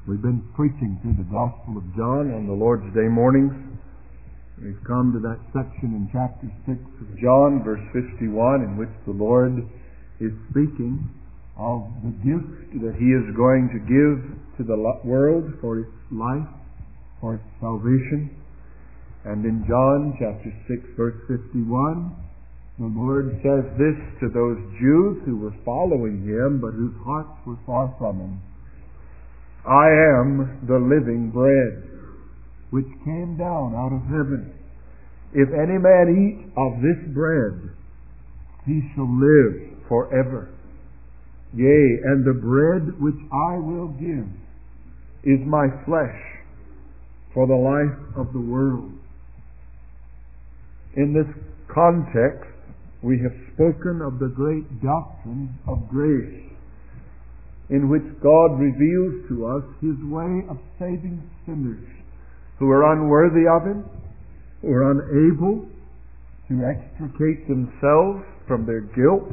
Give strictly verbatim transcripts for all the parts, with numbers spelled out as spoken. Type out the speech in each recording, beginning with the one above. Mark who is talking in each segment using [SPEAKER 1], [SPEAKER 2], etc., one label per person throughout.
[SPEAKER 1] We've been preaching through the Gospel of John on the Lord's Day mornings. We've come to that section in chapter six of John, verse fifty-one, in which the Lord is speaking of the gift that He is going to give to the world for its life, for its salvation. And in John chapter six, verse fifty-one, the Lord says this to those Jews who were following Him, but whose hearts were far from Him. I am the living bread, which came down out of heaven. If any man eat of this bread, he shall live forever. Yea, and the bread which I will give is my flesh for the life of the world. In this context, we have spoken of the great doctrine of grace, in which God reveals to us His way of saving sinners who are unworthy of Him, who are unable to extricate themselves from their guilt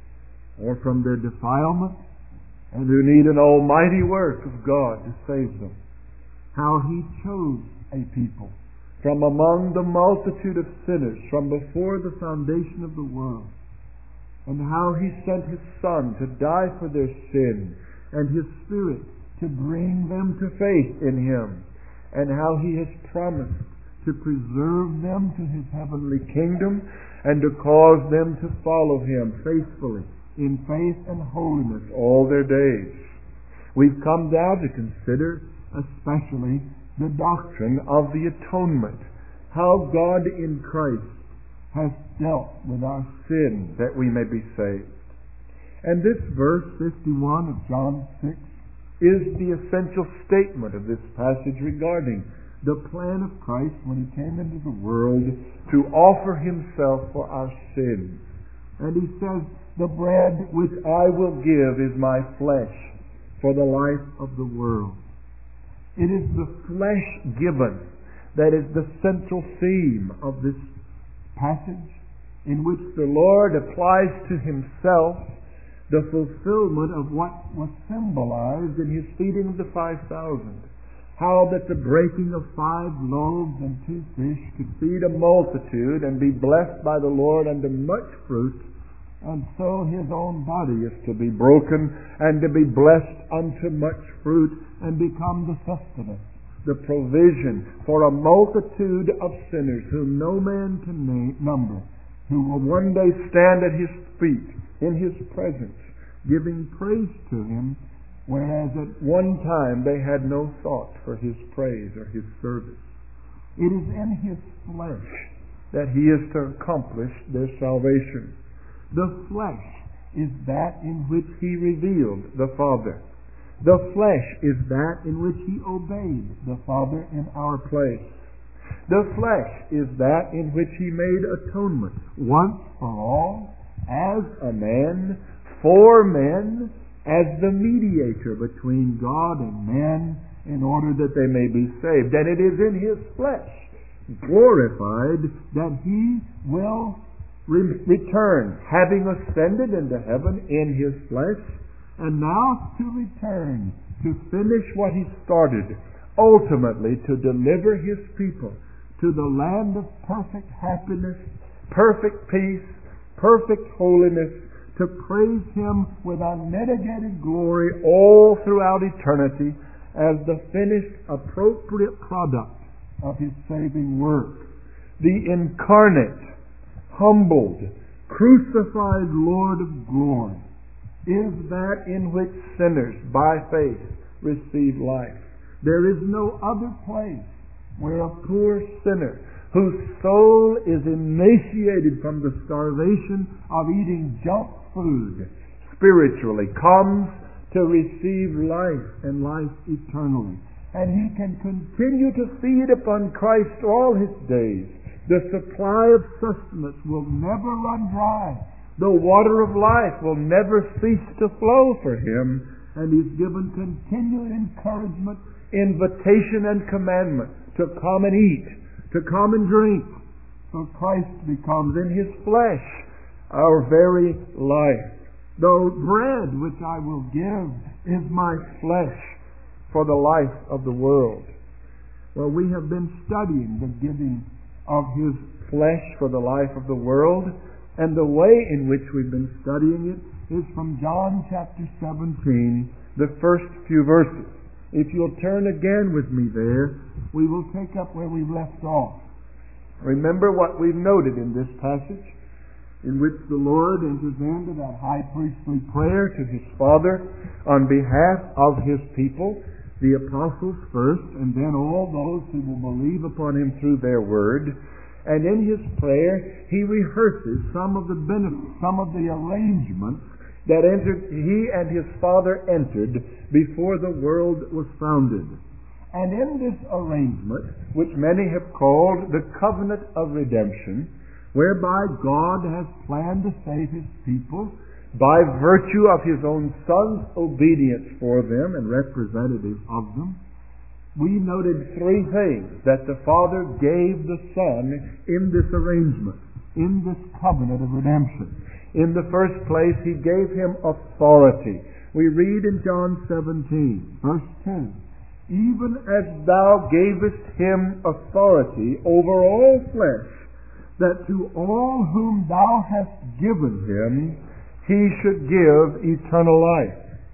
[SPEAKER 1] or from their defilement, and who need an almighty work of God to save them. How He chose a people from among the multitude of sinners from before the foundation of the world, and how He sent His Son to die for their sin, and His Spirit to bring them to faith in Him, and how He has promised to preserve them to His heavenly kingdom, and to cause them to follow Him faithfully in faith and holiness all their days. We've come now to consider especially the doctrine of the atonement, how God in Christ has dealt with our sin that we may be saved. And this verse fifty-one of John six is the essential statement of this passage regarding the plan of Christ when He came into the world to offer Himself for our sins. And He says, the bread which I will give is my flesh for the life of the world. It is the flesh given that is the central theme of this passage, in which the Lord applies to Himself the fulfillment of what was symbolized in His feeding of the five thousand. How that the breaking of five loaves and two fish could feed a multitude and be blessed by the Lord unto much fruit, and so His own body is to be broken and to be blessed unto much fruit and become the sustenance, the provision for a multitude of sinners whom no man can name, number, who will one day stand at His feet in His presence, giving praise to Him, whereas at one time they had no thought for His praise or His service. It is in His flesh that He is to accomplish their salvation. The flesh is that in which He revealed the Father. The flesh is that in which He obeyed the Father in our place. The flesh is that in which He made atonement once for all, as a man, for men, as the mediator between God and man, in order that they may be saved. And it is in His flesh, glorified, that He will re- return, having ascended into heaven in His flesh, and now to return to finish what He started, ultimately to deliver His people to the land of perfect happiness, perfect peace, perfect holiness, to praise Him with unmitigated glory all throughout eternity as the finished appropriate product of His saving work. The incarnate, humbled, crucified Lord of glory is that in which sinners by faith receive life. There is no other place where a poor sinner whose soul is emaciated from the starvation of eating junk food spiritually comes to receive life and life eternally. And he can continue to feed upon Christ all his days. The supply of sustenance will never run dry. The water of life will never cease to flow for him. And he's given continued encouragement, invitation, and commandment to come and eat, to come and drink. So Christ becomes in his flesh our very life. The bread which I will give is my flesh for the life of the world. Well, we have been studying the giving of His flesh for the life of the world, and the way in which we've been studying it is from John chapter seventeen, the first few verses. If you'll turn again with me there, we will take up where we left off. Remember what we've noted in this passage, in which the Lord enters into that high priestly prayer to His Father on behalf of His people, the apostles first, and then all those who will believe upon Him through their word. And in His prayer, He rehearses some of the benefits, some of the arrangements that entered, He and His Father entered before the world was founded. And in this arrangement, which many have called the covenant of redemption, whereby God has planned to save His people by virtue of His own Son's obedience for them and representative of them, we noted three things that the Father gave the Son in this arrangement, in this covenant of redemption. In the first place, He gave Him authority. We read in John seventeen, verse two, "Even as Thou gavest Him authority over all flesh, that to all whom Thou hast given Him, He should give eternal life."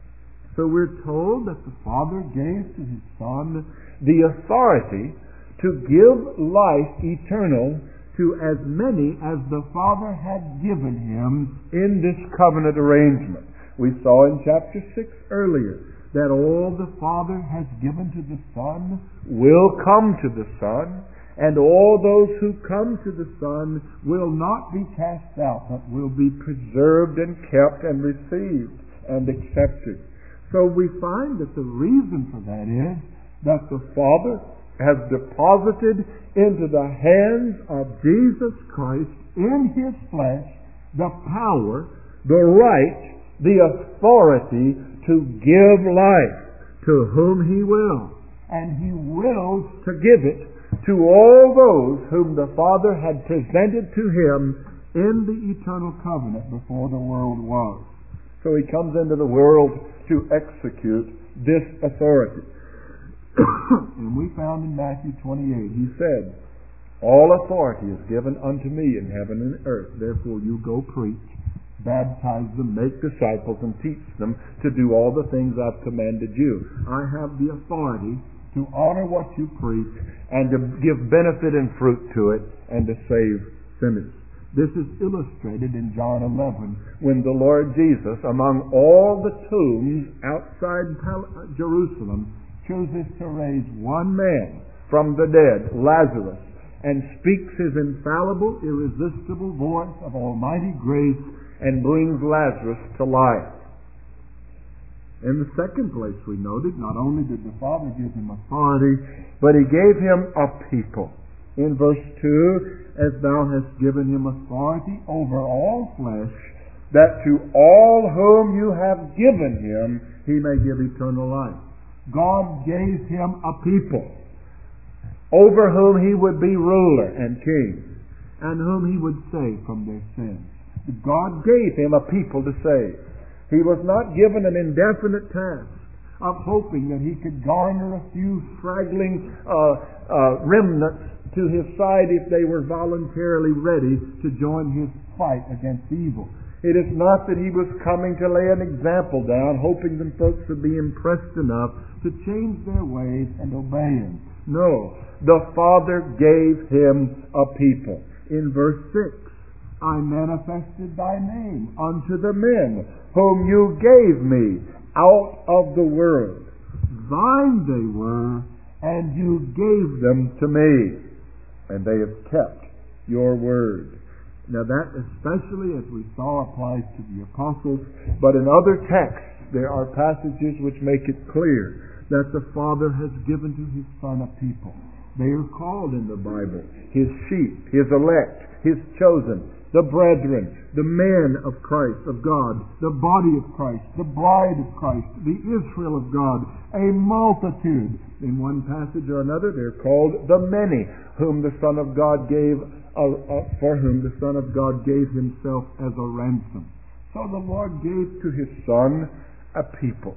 [SPEAKER 1] So we're told that the Father gave to His Son the authority to give life eternal to as many as the Father had given Him in this covenant arrangement. We saw in chapter six earlier that all the Father has given to the Son will come to the Son, and all those who come to the Son will not be cast out, but will be preserved and kept and received and accepted. So we find that the reason for that is that the Father has deposited into the hands of Jesus Christ in His flesh the power, the right, the authority to give life to whom He will. And He wills to give it to all those whom the Father had presented to Him in the eternal covenant before the world was. So He comes into the world to execute this authority. And we found in Matthew twenty-eight, He said, "All authority is given unto me in heaven and earth. Therefore you go preach, baptize them, make disciples, and teach them to do all the things I've commanded you." I have the authority to honor what you preach and to give benefit and fruit to it and to save sinners. This is illustrated in John eleven, when the Lord Jesus, among all the tombs outside Jerusalem, chooses to raise one man from the dead, Lazarus, and speaks His infallible, irresistible voice of almighty grace and brings Lazarus to life. In the second place, we noted, not only did the Father give Him authority, but He gave Him a people. In verse two, "As Thou hast given Him authority over all flesh, that to all whom You have given Him, He may give eternal life." God gave Him a people over whom He would be ruler and king, and whom He would save from their sins. God gave Him a people to save. He was not given an indefinite task of hoping that He could garner a few straggling uh, uh, remnants to His side if they were voluntarily ready to join His fight against evil. It is not that He was coming to lay an example down, hoping them folks would be impressed enough to change their ways and obey Him. No, the Father gave Him a people. In verse six, "I manifested Thy name unto the men whom You gave Me out of the world. Thine they were, and You gave them to Me, and they have kept Your word." Now that especially, as we saw, applies to the apostles, but in other texts there are passages which make it clear that the Father has given to His Son a people. They are called in the Bible His sheep, His elect, His chosen, the brethren, the men of Christ, of God, the body of Christ, the bride of Christ, the Israel of God, a multitude. In one passage or another, they're called the many, whom the Son of God gave, uh, uh, for whom the Son of God gave Himself as a ransom. So the Lord gave to His Son a people.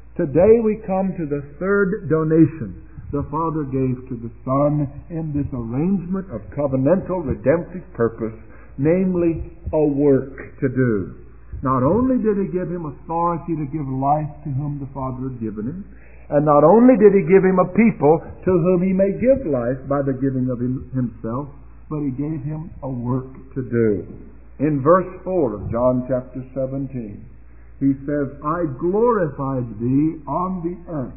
[SPEAKER 1] Today we come to the third donation the Father gave to the Son in this arrangement of covenantal redemptive purpose, namely a work to do. Not only did He give Him authority to give life to whom the Father had given Him, and not only did He give Him a people to whom He may give life by the giving of him, Himself, but He gave Him a work to do. In verse four of John chapter seventeen, He says, I glorified Thee on the earth,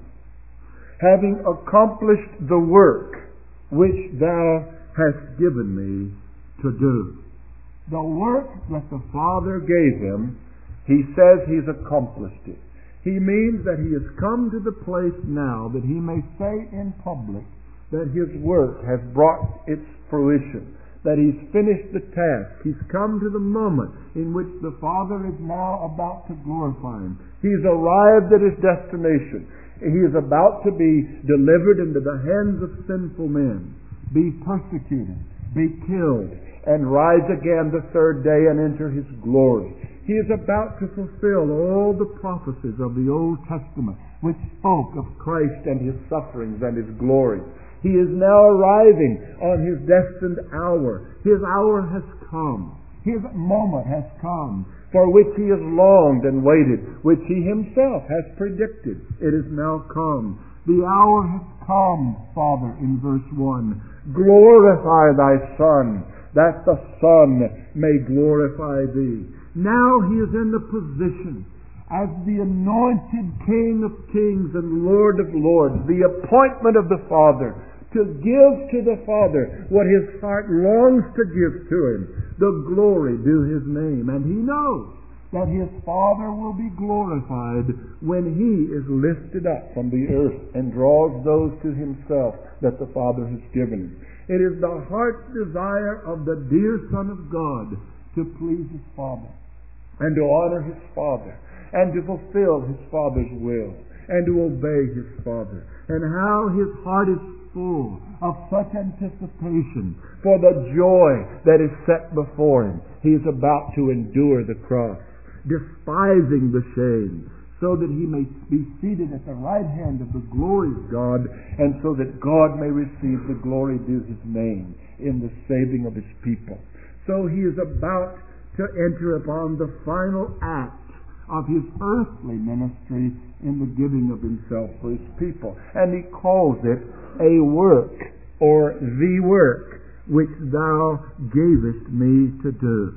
[SPEAKER 1] having accomplished the work which Thou hast given me to do. The work that the Father gave Him, He says He's accomplished it. He means that He has come to the place now that He may say in public that His work has brought its fruition, that He's finished the task. He's come to the moment in which the Father is now about to glorify Him. He's arrived at His destination. He is about to be delivered into the hands of sinful men, be persecuted, be killed, and rise again the third day and enter His glory. He is about to fulfill all the prophecies of the Old Testament which spoke of Christ and His sufferings and His glory. He is now arriving on His destined hour. His hour has come. His moment has come, for which He has longed and waited, which He Himself has predicted. It is now come. The hour has come, Father, in verse one. Glorify Thy Son, that the Son may glorify Thee. Now He is in the position as the anointed King of kings and Lord of lords, the appointment of the Father, to give to the Father what His heart longs to give to Him, the glory due His name. And He knows that His Father will be glorified when He is lifted up from the earth and draws those to Himself that the Father has given Him. It is the heart's desire of the dear Son of God to please His Father and to honor His Father and to fulfill His Father's will and to obey His Father. And how His heart is full of such anticipation for the joy that is set before Him. He is about to endure the cross, despising the shame, so that He may be seated at the right hand of the glory of God, and so that God may receive the glory due His name in the saving of His people. So He is about to enter upon the final act of His earthly ministry in the giving of Himself for His people. And He calls it a work, or the work, which Thou gavest me to do.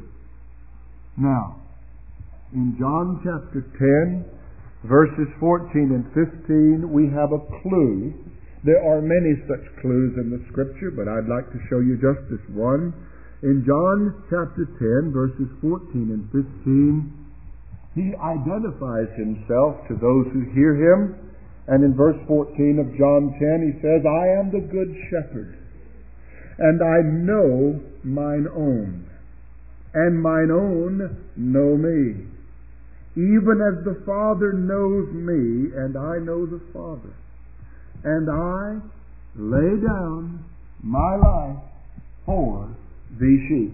[SPEAKER 1] Now, in John chapter ten, verses fourteen and fifteen, we have a clue. There are many such clues in the Scripture, but I'd like to show you just this one. In John chapter ten, verses fourteen and fifteen, He identifies Himself to those who hear Him. And in verse fourteen of John ten, He says, I am the good shepherd, and I know mine own, and mine own know me, even as the Father knows me, and I know the Father. And I lay down my life for the sheep.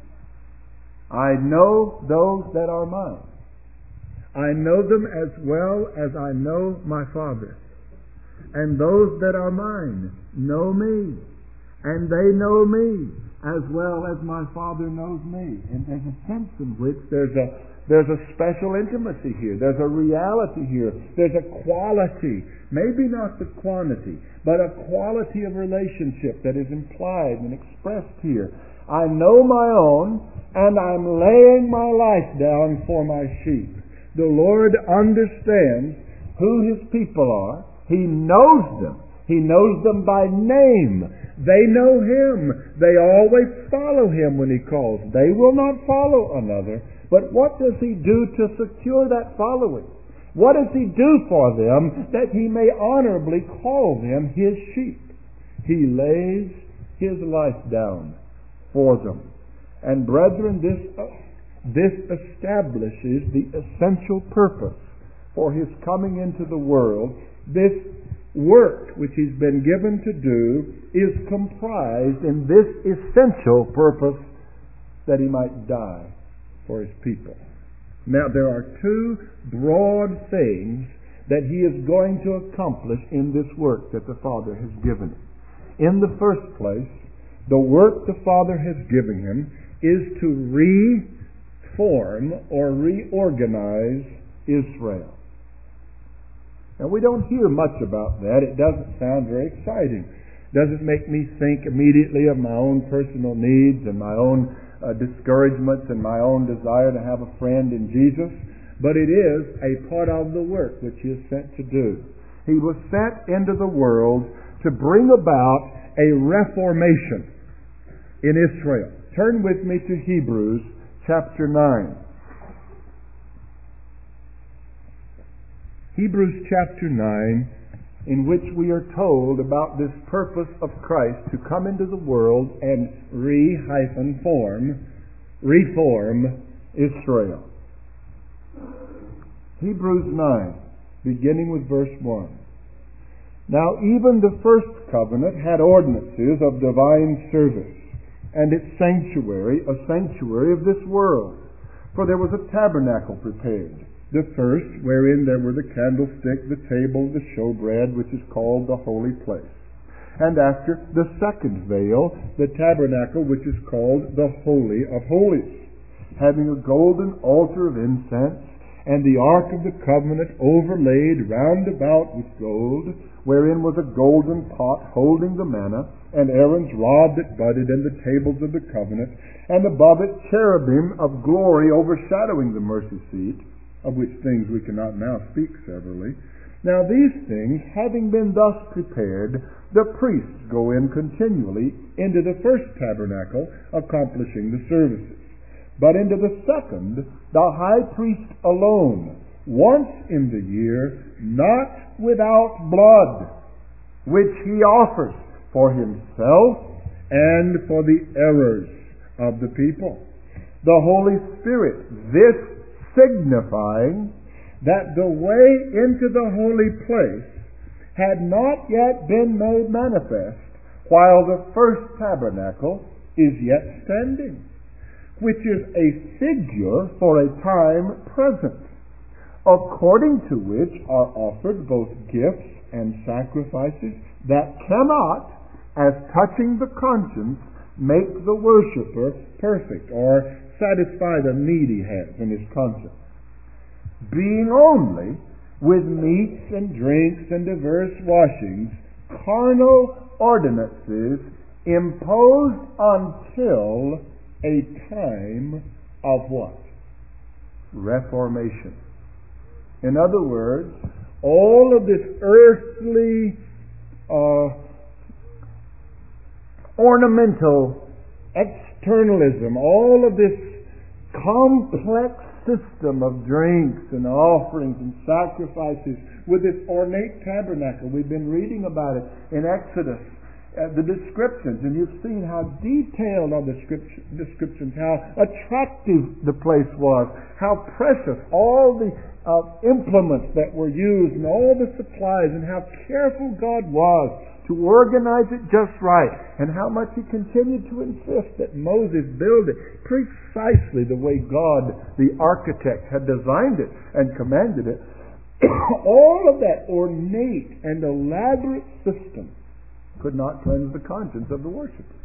[SPEAKER 1] I know those that are mine. I know them as well as I know my Father. And those that are mine know me. And they know me as well as my Father knows me. And there's a sense in which there's a there's a special intimacy here. There's a reality here. There's a quality. Maybe not the quantity, but a quality of relationship that is implied and expressed here. I know my own, and I'm laying my life down for my sheep. The Lord understands who His people are. He knows them. He knows them by name. They know Him. They always follow Him when He calls. They will not follow another. But what does He do to secure that following? What does He do for them that He may honorably call them His sheep? He lays His life down for them. And brethren, this This establishes the essential purpose for His coming into the world. This work which He's been given to do is comprised in this essential purpose, that He might die for His people. Now, there are two broad things that He is going to accomplish in this work that the Father has given Him. In the first place, the work the Father has given Him is to reform or reorganize Israel. Now, we don't hear much about that. It doesn't sound very exciting. Doesn't make me think immediately of my own personal needs and my own uh, discouragements and my own desire to have a friend in Jesus. But it is a part of the work which He is sent to do. He was sent into the world to bring about a reformation in Israel. Turn with me to Hebrews chapter nine. Hebrews chapter nine, in which we are told about this purpose of Christ to come into the world and re-form, reform Israel. Hebrews nine, beginning with verse one. Now even the first covenant had ordinances of divine service, and its sanctuary, a sanctuary of this world. For there was a tabernacle prepared, the first, wherein there were the candlestick, the table, the showbread, which is called the holy place. And after, the second veil, the tabernacle, which is called the Holy of Holies, having a golden altar of incense, and the ark of the covenant overlaid round about with gold, wherein was a golden pot holding the manna, and Aaron's rod that budded, and the tables of the covenant, and above it cherubim of glory overshadowing the mercy seat, of which things we cannot now speak severally. Now these things, having been thus prepared, the priests go in continually into the first tabernacle, accomplishing the services. But into the second, the high priest alone, once in the year, not without blood, which he offers for himself and for the errors of the people. The Holy Spirit, this signifying that the way into the holy place had not yet been made manifest, while the first tabernacle is yet standing, which is a figure for a time present, according to which are offered both gifts and sacrifices that cannot, as touching the conscience, make the worshipper perfect or satisfy the need he has in his conscience, being only with meats and drinks and diverse washings, carnal ordinances imposed until a time of what? Reformation. In other words, all of this earthly uh, ornamental externalism, all of this complex system of drinks and offerings and sacrifices with this ornate tabernacle. We've been reading about it in Exodus, uh, the descriptions, and you've seen how detailed are the descriptions, how attractive the place was, how precious all the uh, implements that were used and all the supplies, and how careful God was to organize it just right, and how much He continued to insist that Moses build it precisely the way God, the architect, had designed it and commanded it. All of that ornate and elaborate system could not cleanse the conscience of the worshippers.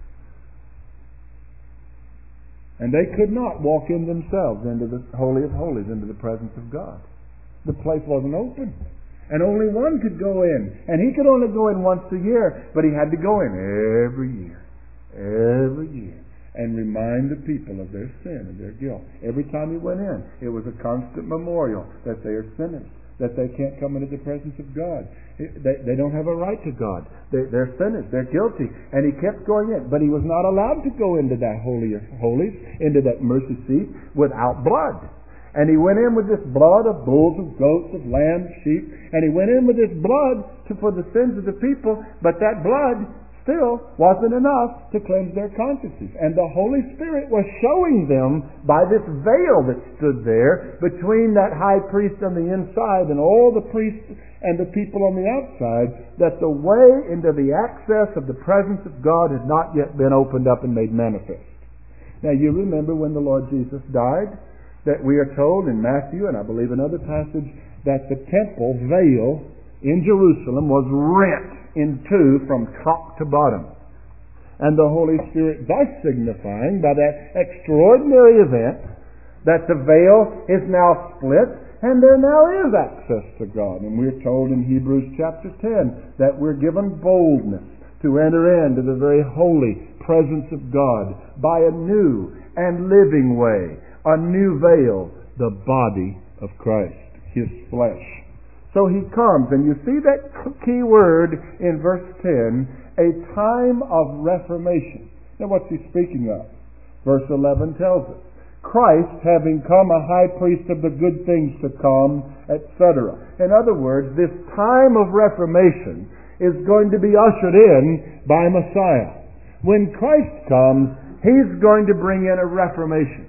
[SPEAKER 1] And they could not walk in themselves into the Holy of Holies, into the presence of God. The place wasn't open. And only one could go in. And he could only go in once a year, but he had to go in every year. Every year. And remind the people of their sin and their guilt. Every time he went in, it was a constant memorial that they are sinners, that they can't come into the presence of God. They, they don't have a right to God. They, they're sinners. They're guilty. And he kept going in. But he was not allowed to go into that Holy of Holies, into that mercy seat, without blood. And he went in with this blood of bulls, of goats, of lambs, sheep, and he went in with this blood to, for the sins of the people, but that blood still wasn't enough to cleanse their consciences. And the Holy Spirit was showing them by this veil that stood there between that high priest on the inside and all the priests and the people on the outside, that the way into the access of the presence of God had not yet been opened up and made manifest. Now you remember when the Lord Jesus died, that we are told in Matthew, and I believe another passage that the temple veil in Jerusalem was rent in two from top to bottom. And the Holy Spirit thus signifying by that extraordinary event that the veil is now split and there now is access to God. And we're told in Hebrews chapter ten that we're given boldness to enter into the very holy presence of God by a new and living way, a new veil, the body of Christ, His flesh. So He comes, and you see that key word in verse ten, a time of reformation. Now what's He speaking of? Verse eleven tells us, Christ having come a high priest of the good things to come, et cetera. In other words, this time of reformation is going to be ushered in by Messiah. When Christ comes, He's going to bring in a reformation.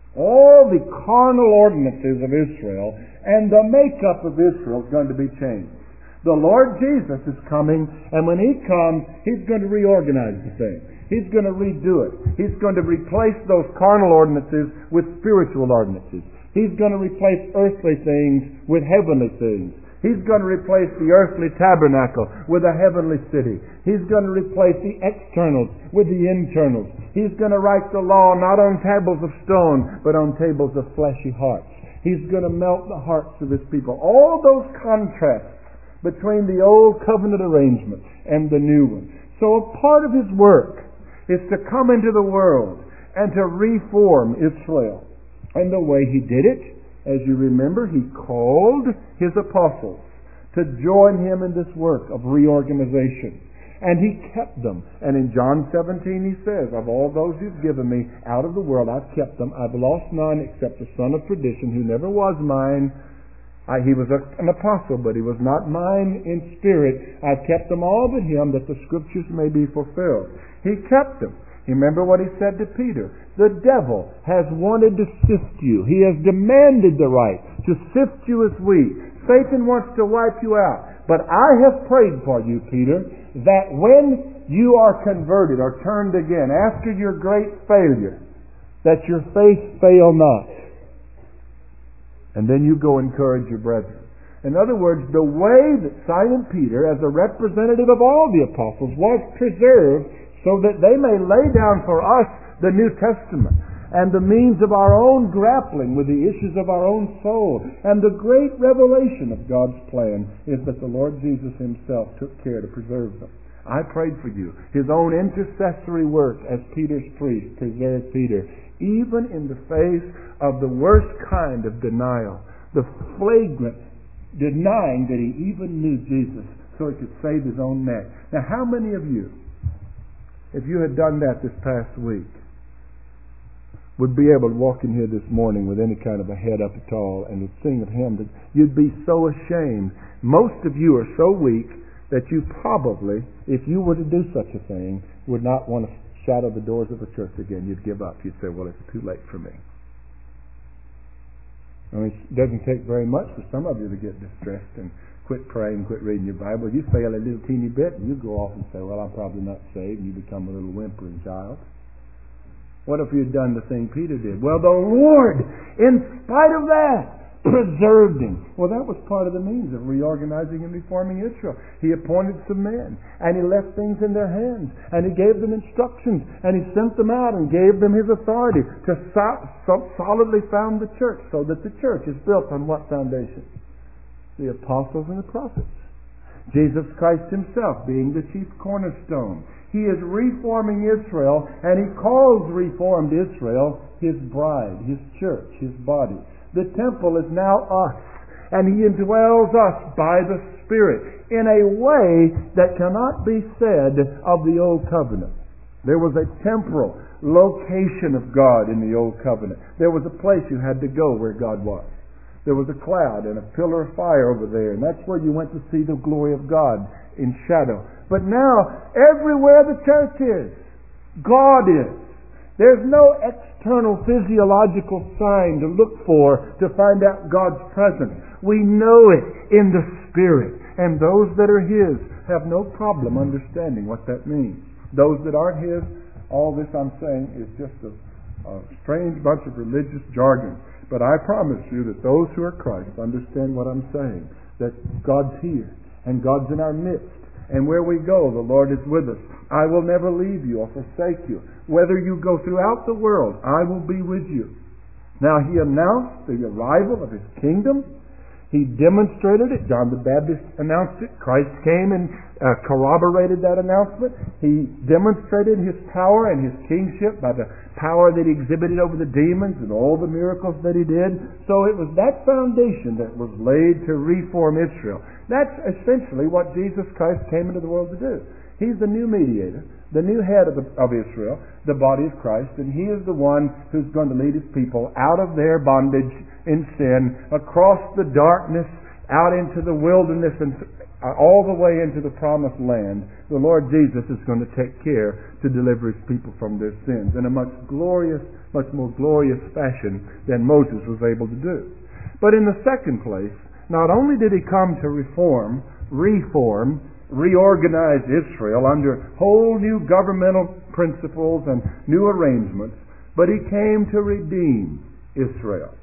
[SPEAKER 1] All the carnal ordinances of Israel and the makeup of Israel is going to be changed. The Lord Jesus is coming, and when He comes, He's going to reorganize the thing. He's going to redo it. He's going to replace those carnal ordinances with spiritual ordinances. He's going to replace earthly things with heavenly things. He's going to replace the earthly tabernacle with a heavenly city. He's going to replace the externals with the internals. He's going to write the law not on tables of stone, but on tables of fleshy hearts. He's going to melt the hearts of His people. All those contrasts between the old covenant arrangement and the new one. So a part of His work is to come into the world and to reform Israel. And the way He did it, as you remember, He called His apostles to join Him in this work of reorganization. And He kept them. And in John seventeen He says, of all those You've given Me out of the world, I've kept them. I've lost none except the son of perdition, who never was mine. I, he was a, an apostle, but he was not mine in spirit. I've kept them all but him, that the Scriptures may be fulfilled. He kept them. You remember what He said to Peter? The devil has wanted to sift you. He has demanded the right to sift you as wheat. Satan wants to wipe you out. But I have prayed for you, Peter, that when you are converted or turned again, after your great failure, that your faith fail not. And then you go encourage your brethren. In other words, the way that Simon Peter, as a representative of all the apostles, was preserved so that they may lay down for us the New Testament and the means of our own grappling with the issues of our own soul. And the great revelation of God's plan is that the Lord Jesus Himself took care to preserve them. I prayed for you. His own intercessory work as Peter's priest preserved Peter, even in the face of the worst kind of denial, the flagrant denying that he even knew Jesus so he could save his own neck. Now, how many of you, if you had done that this past week, would be able to walk in here this morning with any kind of a head up at all and would sing of Him? That you'd be so ashamed. Most of you are so weak that you probably, if you were to do such a thing, would not want to shadow the doors of a church again. You'd give up. You'd say, well, it's too late for me. I mean, it doesn't take very much for some of you to get distressed and quit praying, quit reading your Bible. You fail a little teeny bit and you go off and say, well, I'm probably not saved, and you become a little whimpering child. What if you had done the thing Peter did? Well, the Lord, in spite of that, preserved him. Well, that was part of the means of reorganizing and reforming Israel. He appointed some men, and He left things in their hands, and He gave them instructions, and He sent them out and gave them His authority to so- so solidly found the church, so that the church is built on what foundation? The apostles and the prophets. Jesus Christ Himself being the chief cornerstone. He is reforming Israel, and He calls reformed Israel His bride, His church, His body. The temple is now us, and He indwells us by the Spirit in a way that cannot be said of the Old Covenant. There was a temporal location of God in the Old Covenant. There was a place you had to go where God was. There was a cloud and a pillar of fire over there, and that's where you went to see the glory of God in shadow. But now, everywhere the church is, God is. There's no external physiological sign to look for to find out God's presence. We know it in the Spirit. And those that are His have no problem understanding what that means. Those that aren't His, all this I'm saying is just a, a strange bunch of religious jargon. But I promise you that those who are Christ understand what I'm saying, that God's here, and God's in our midst. And where we go, the Lord is with us. I will never leave you or forsake you. Whether you go throughout the world, I will be with you. Now He announced the arrival of His kingdom. He demonstrated it. John the Baptist announced it. Christ came and uh, corroborated that announcement. He demonstrated His power and His kingship by the power that He exhibited over the demons and all the miracles that He did. So it was that foundation that was laid to reform Israel. That's essentially what Jesus Christ came into the world to do. He's the new mediator, the new head of, the, of Israel, the body of Christ, and He is the one who's going to lead His people out of their bondage in sin, across the darkness, out into the wilderness, and all the way into the promised land. The Lord Jesus is going to take care to deliver His people from their sins in a much glorious, much more glorious fashion than Moses was able to do. But in the second place, not only did He come to reform, reform, reorganize Israel under whole new governmental principles and new arrangements, but He came to redeem Israel.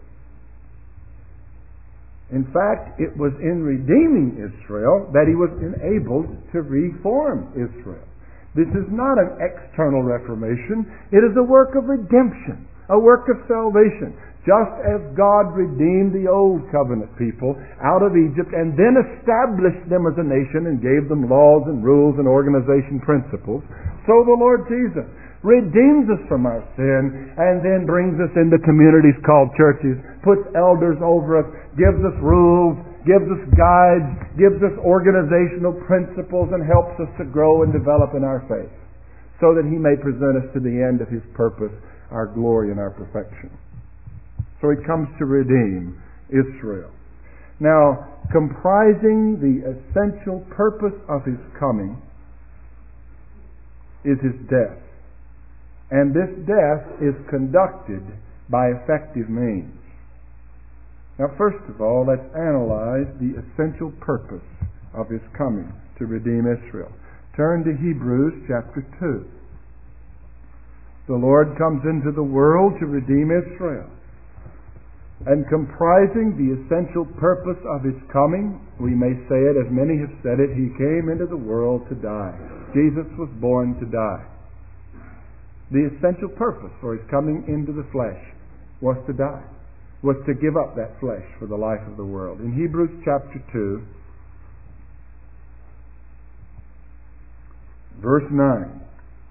[SPEAKER 1] In fact, it was in redeeming Israel that He was enabled to reform Israel. This is not an external reformation. It is a work of redemption, a work of salvation. Just as God redeemed the old covenant people out of Egypt and then established them as a nation and gave them laws and rules and organization principles, so the Lord Jesus redeems us from our sin and then brings us into communities called churches, puts elders over us, gives us rules, gives us guides, gives us organizational principles, and helps us to grow and develop in our faith so that He may present us to the end of His purpose, our glory and our perfection. So He comes to redeem Israel. Now, comprising the essential purpose of His coming is His death. And this death is conducted by effective means. Now, first of all, let's analyze the essential purpose of His coming to redeem Israel. Turn to Hebrews chapter two. The Lord comes into the world to redeem Israel. And comprising the essential purpose of His coming, we may say it as many have said it, He came into the world to die. Jesus was born to die. The essential purpose for His coming into the flesh was to die, was to give up that flesh for the life of the world. In Hebrews chapter two, verse nine,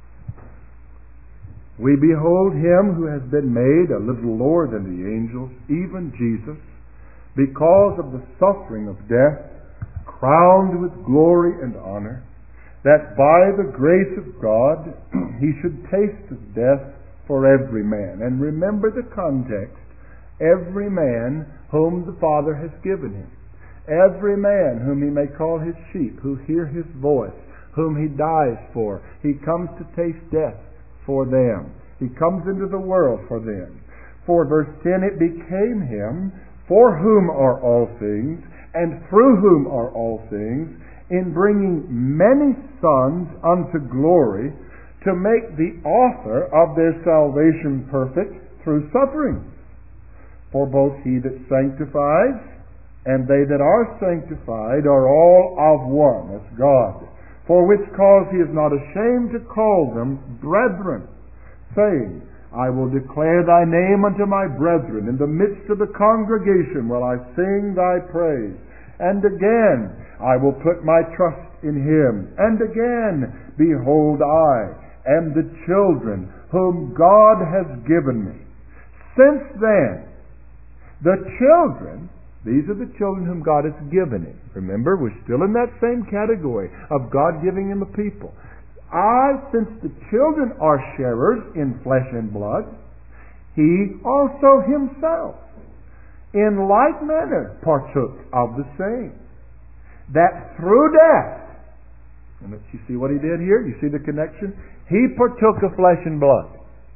[SPEAKER 1] we behold Him who has been made a little lower than the angels, even Jesus, because of the suffering of death, crowned with glory and honor, that by the grace of God He should taste of death for every man. And remember the context. Every man whom the Father has given Him. Every man whom He may call His sheep, who hear His voice, whom He dies for. He comes to taste death for them. He comes into the world for them. For verse ten, it became Him for whom are all things, and through whom are all things, in bringing many sons unto glory, to make the author of their salvation perfect through suffering. For both He that sanctifies and they that are sanctified are all of one, that's God. For which cause He is not ashamed to call them brethren, saying, I will declare Thy name unto my brethren. In the midst of the congregation will I sing Thy praise. And again, I will put my trust in Him. And again, behold, I am the children whom God has given me. Since then, the children, these are the children whom God has given Him. Remember, we're still in that same category of God giving Him a people. I, since the children are sharers in flesh and blood, He also Himself in like manner partook of the same, that through death, and you see what He did here? You see the connection? He partook of flesh and blood,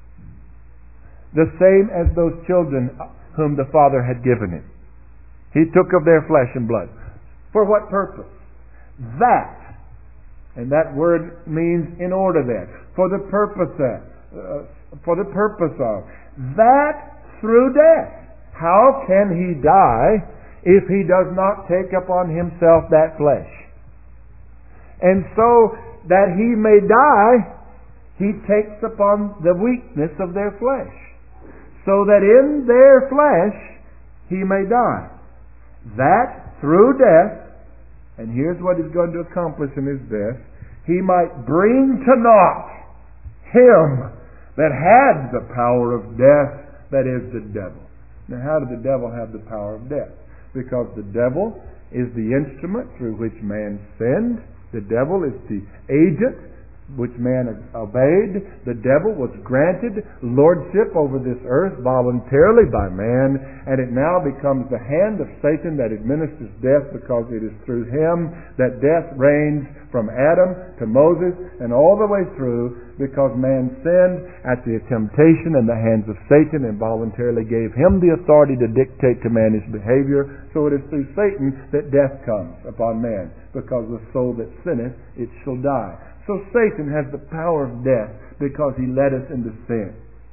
[SPEAKER 1] the same as those children whom the Father had given Him. He took of their flesh and blood. For what purpose? That, and that word means in order that, for the purpose of, uh, for the purpose of, that through death. how can he die if he does not take upon himself that flesh? And so that he may die, he takes upon the weakness of their flesh, so that in their flesh he may die. That through death, and here's what he's going to accomplish in his death, he might bring to naught him that had the power of death, that is the devil. Now, how did the devil have the power of death? Because the devil is the instrument through which man sinned. The devil is the agent which man obeyed. The devil was granted lordship over this earth voluntarily by man, and it now becomes the hand of Satan that administers death, because it is through him that death reigns from Adam to Moses and all the way through, because man sinned at the temptation in the hands of Satan and voluntarily gave him the authority to dictate to man his behavior. So it is through Satan that death comes upon man, because the soul that sinneth, it shall die. So Satan has the power of death because he led us into sin.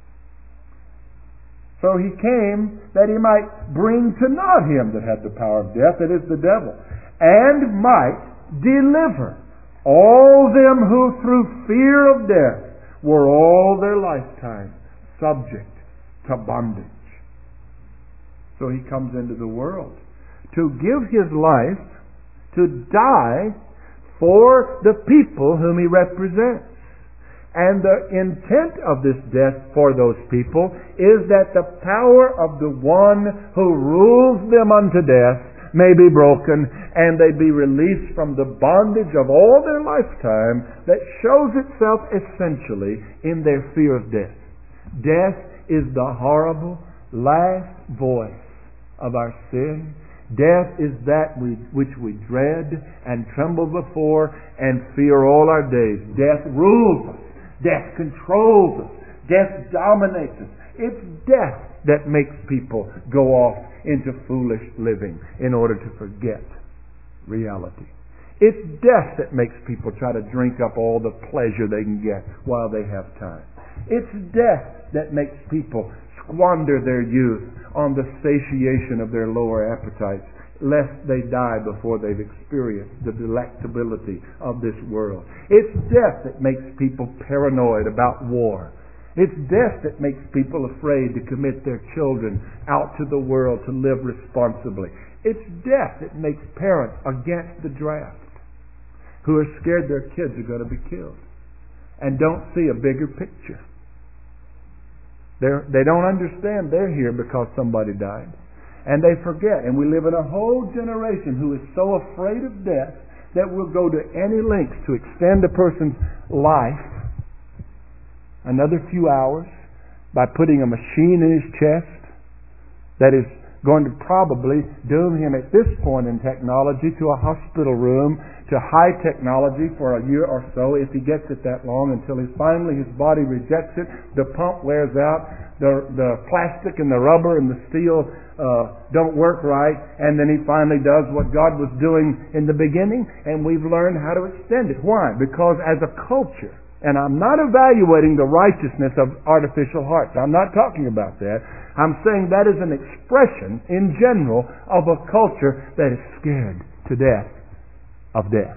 [SPEAKER 1] So he came that he might bring to naught him that had the power of death, that is the devil, and might deliver all them who through fear of death were all their lifetime subject to bondage. So he comes into the world to give his life, to die for the people whom he represents. And the intent of this death for those people is that the power of the one who rules them unto death may be broken, and they be released from the bondage of all their lifetime that shows itself essentially in their fear of death. Death is the horrible last voice of our sin. Death is that we, which we dread and tremble before and fear all our days. Death rules us. Death controls us. Death dominates us. It's death that makes people go off into foolish living in order to forget reality. It's death that makes people try to drink up all the pleasure they can get while they have time. It's death that makes people squander their youth on the satiation of their lower appetites, lest they die before they've experienced the delectability of this world. It's death that makes people paranoid about war. It's death that makes people afraid to commit their children out to the world to live responsibly. It's death that makes parents against the draft, who are scared their kids are going to be killed and don't see a bigger picture. They're, they don't understand they're here because somebody died. And they forget. And we live in a whole generation who is so afraid of death that will go to any lengths to extend a person's life another few hours by putting a machine in his chest that is going to probably doom him at this point in technology to a hospital room, to high technology for a year or so, if he gets it that long, until he finally his body rejects it, the pump wears out, the the plastic and the rubber and the steel uh, don't work right, and then he finally does what God was doing in the beginning, and we've learned how to extend it. Why? Because as a culture, and I'm not evaluating the righteousness of artificial hearts. I'm not talking about that. I'm saying that is an expression in general of a culture that is scared to death of death.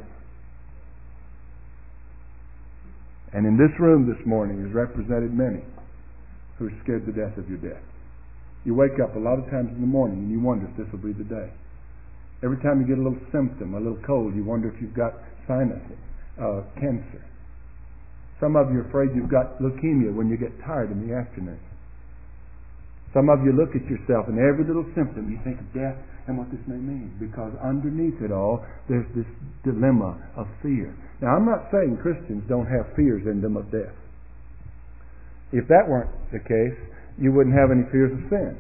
[SPEAKER 1] And in this room this morning is represented many who are scared to death of your death. You wake up a lot of times in the morning and you wonder if this will be the day. Every time you get a little symptom, a little cold, you wonder if you've got sinus uh, cancer. Some of you are afraid you've got leukemia when you get tired in the afternoon. Some of you look at yourself and every little symptom you think of death and what this may mean, because underneath it all there's this dilemma of fear. Now, I'm not saying Christians don't have fears in them of death. If that weren't the case, you wouldn't have any fears of sin.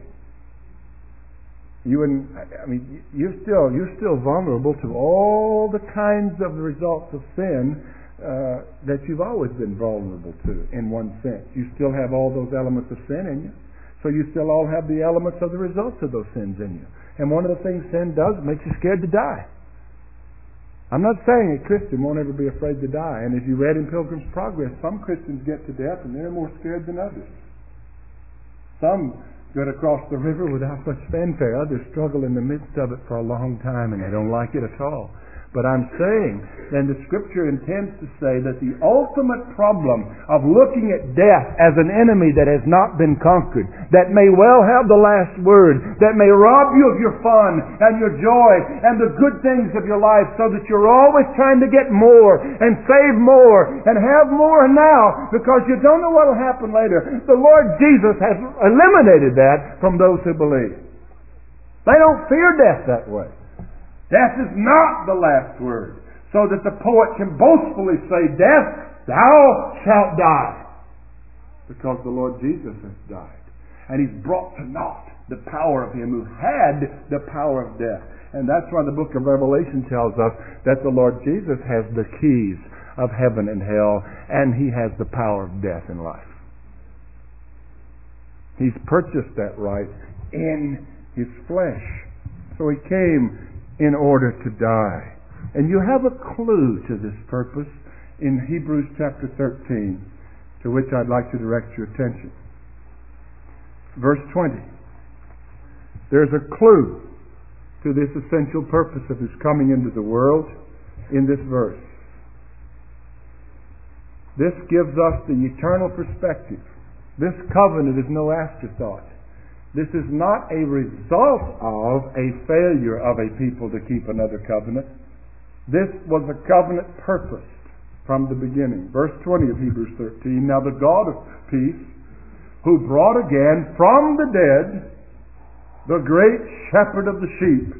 [SPEAKER 1] You wouldn't. I mean, you're still you're still vulnerable to all the kinds of results of sin Uh, that you've always been vulnerable to, in one sense. You still have all those elements of sin in you. So you still all have the elements of the results of those sins in you. And one of the things sin does, it makes you scared to die. I'm not saying a Christian won't ever be afraid to die. And as you read in Pilgrim's Progress, some Christians get to death and they're more scared than others. Some get across the river without much fanfare. Others struggle in the midst of it for a long time and they don't like it at all. But I'm saying, then the Scripture intends to say that the ultimate problem of looking at death as an enemy that has not been conquered, that may well have the last word, that may rob you of your fun and your joy and the good things of your life, so that you're always trying to get more and save more and have more now because you don't know what will happen later. The Lord Jesus has eliminated that from those who believe. They don't fear death that way. Death is not the last word, so that the poet can boastfully say, "Death, thou shalt die," because the Lord Jesus has died. And He's brought to naught the power of Him who had the power of death. And that's why the book of Revelation tells us that the Lord Jesus has the keys of heaven and hell, and He has the power of death and life. He's purchased that right in His flesh. So He came in order to die. And you have a clue to this purpose in Hebrews chapter thirteen, to which I'd like to direct your attention. Verse twenty. There's a clue to this essential purpose of His coming into the world in this verse. This gives us the eternal perspective. This covenant is no afterthought. This is not a result of a failure of a people to keep another covenant. This was a covenant purposed from the beginning. Verse twenty of Hebrews thirteen, "Now the God of peace, who brought again from the dead the great shepherd of the sheep,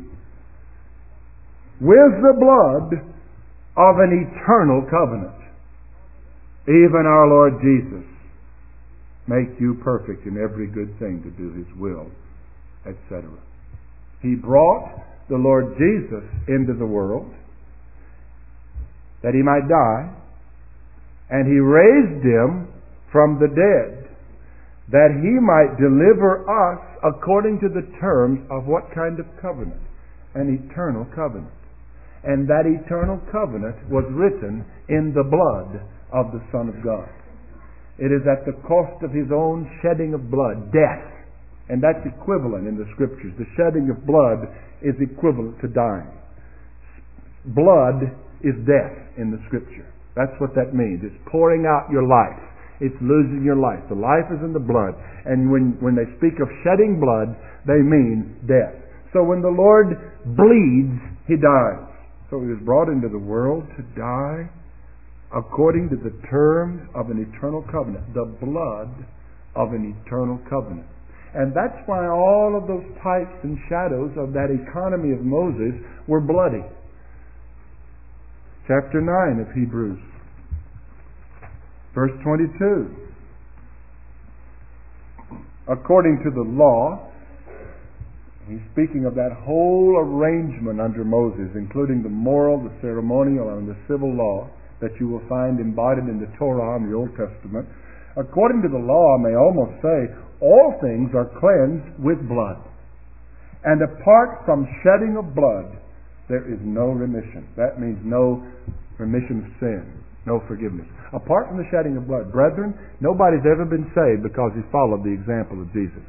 [SPEAKER 1] with the blood of an eternal covenant, even our Lord Jesus, make you perfect in every good thing to do His will," et cetera. He brought the Lord Jesus into the world that He might die, and He raised Him from the dead that He might deliver us according to the terms of what kind of covenant? An eternal covenant. And that eternal covenant was written in the blood of the Son of God. It is at the cost of His own shedding of blood, death. And that's equivalent in the Scriptures. The shedding of blood is equivalent to dying. Blood is death in the Scripture. That's what that means. It's pouring out your life. It's losing your life. The life is in the blood. And when, when they speak of shedding blood, they mean death. So when the Lord bleeds, He dies. So He was brought into the world to die according to the terms of an eternal covenant, the blood of an eternal covenant. And that's why all of those types and shadows of that economy of Moses were bloody. Chapter nine of Hebrews, verse twenty-two. According to the law, he's speaking of that whole arrangement under Moses, including the moral, the ceremonial, and the civil law that you will find embodied in the Torah in the Old Testament. According to the law, I may almost say, all things are cleansed with blood. And apart from shedding of blood, there is no remission. That means no remission of sin, no forgiveness. Apart from the shedding of blood, brethren, nobody's ever been saved because he followed the example of Jesus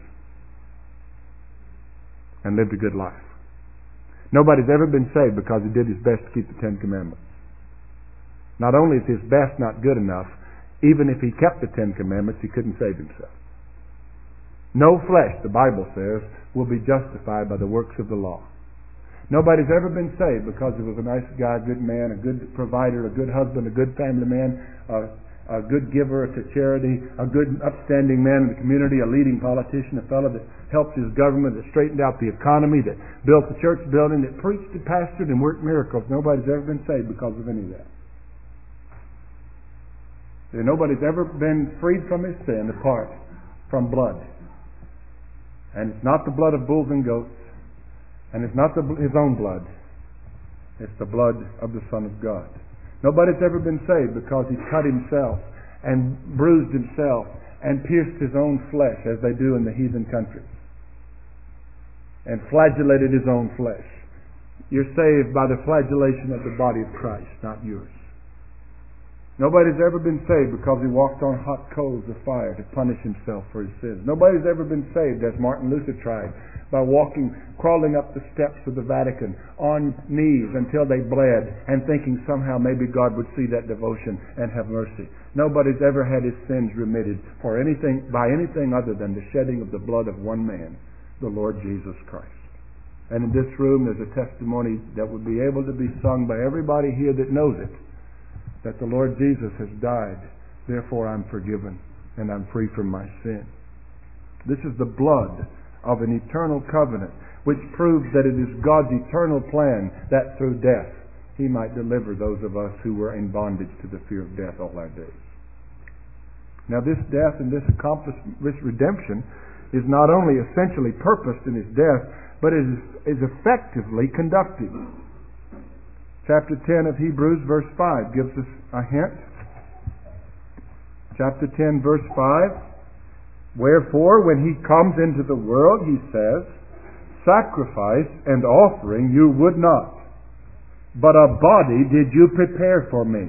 [SPEAKER 1] and lived a good life. Nobody's ever been saved because he did his best to keep the Ten Commandments. Not only is his best not good enough, even if he kept the Ten Commandments, he couldn't save himself. No flesh, the Bible says, will be justified by the works of the law. Nobody's ever been saved because he was a nice guy, a good man, a good provider, a good husband, a good family man, a, a good giver to charity, a good upstanding man in the community, a leading politician, a fellow that helped his government, that straightened out the economy, that built the church building, that preached and pastored and worked miracles. Nobody's ever been saved because of any of that. Nobody's ever been freed from his sin apart from blood. And it's not the blood of bulls and goats, and it's not the, his own blood. It's the blood of the Son of God. Nobody's ever been saved because he cut himself and bruised himself and pierced his own flesh, as they do in the heathen countries, and flagellated his own flesh. You're saved by the flagellation of the body of Christ, not yours. Nobody's ever been saved because he walked on hot coals of fire to punish himself for his sins. Nobody's ever been saved, as Martin Luther tried, by walking, crawling up the steps of the Vatican on knees until they bled and thinking somehow maybe God would see that devotion and have mercy. Nobody's ever had his sins remitted for anything by anything other than the shedding of the blood of one man, the Lord Jesus Christ. And in this room there's a testimony that would be able to be sung by everybody here that knows it, that the Lord Jesus has died, therefore I'm forgiven and I'm free from my sin. This is the blood of an eternal covenant, which proves that it is God's eternal plan that through death He might deliver those of us who were in bondage to the fear of death all our days. Now this death and this accomplished, this redemption is not only essentially purposed in His death, but it is, is effectively conducted. Chapter ten of Hebrews verse five gives us a hint. Chapter ten verse five. Wherefore, when he comes into the world, he says, sacrifice and offering you would not, but a body did you prepare for me.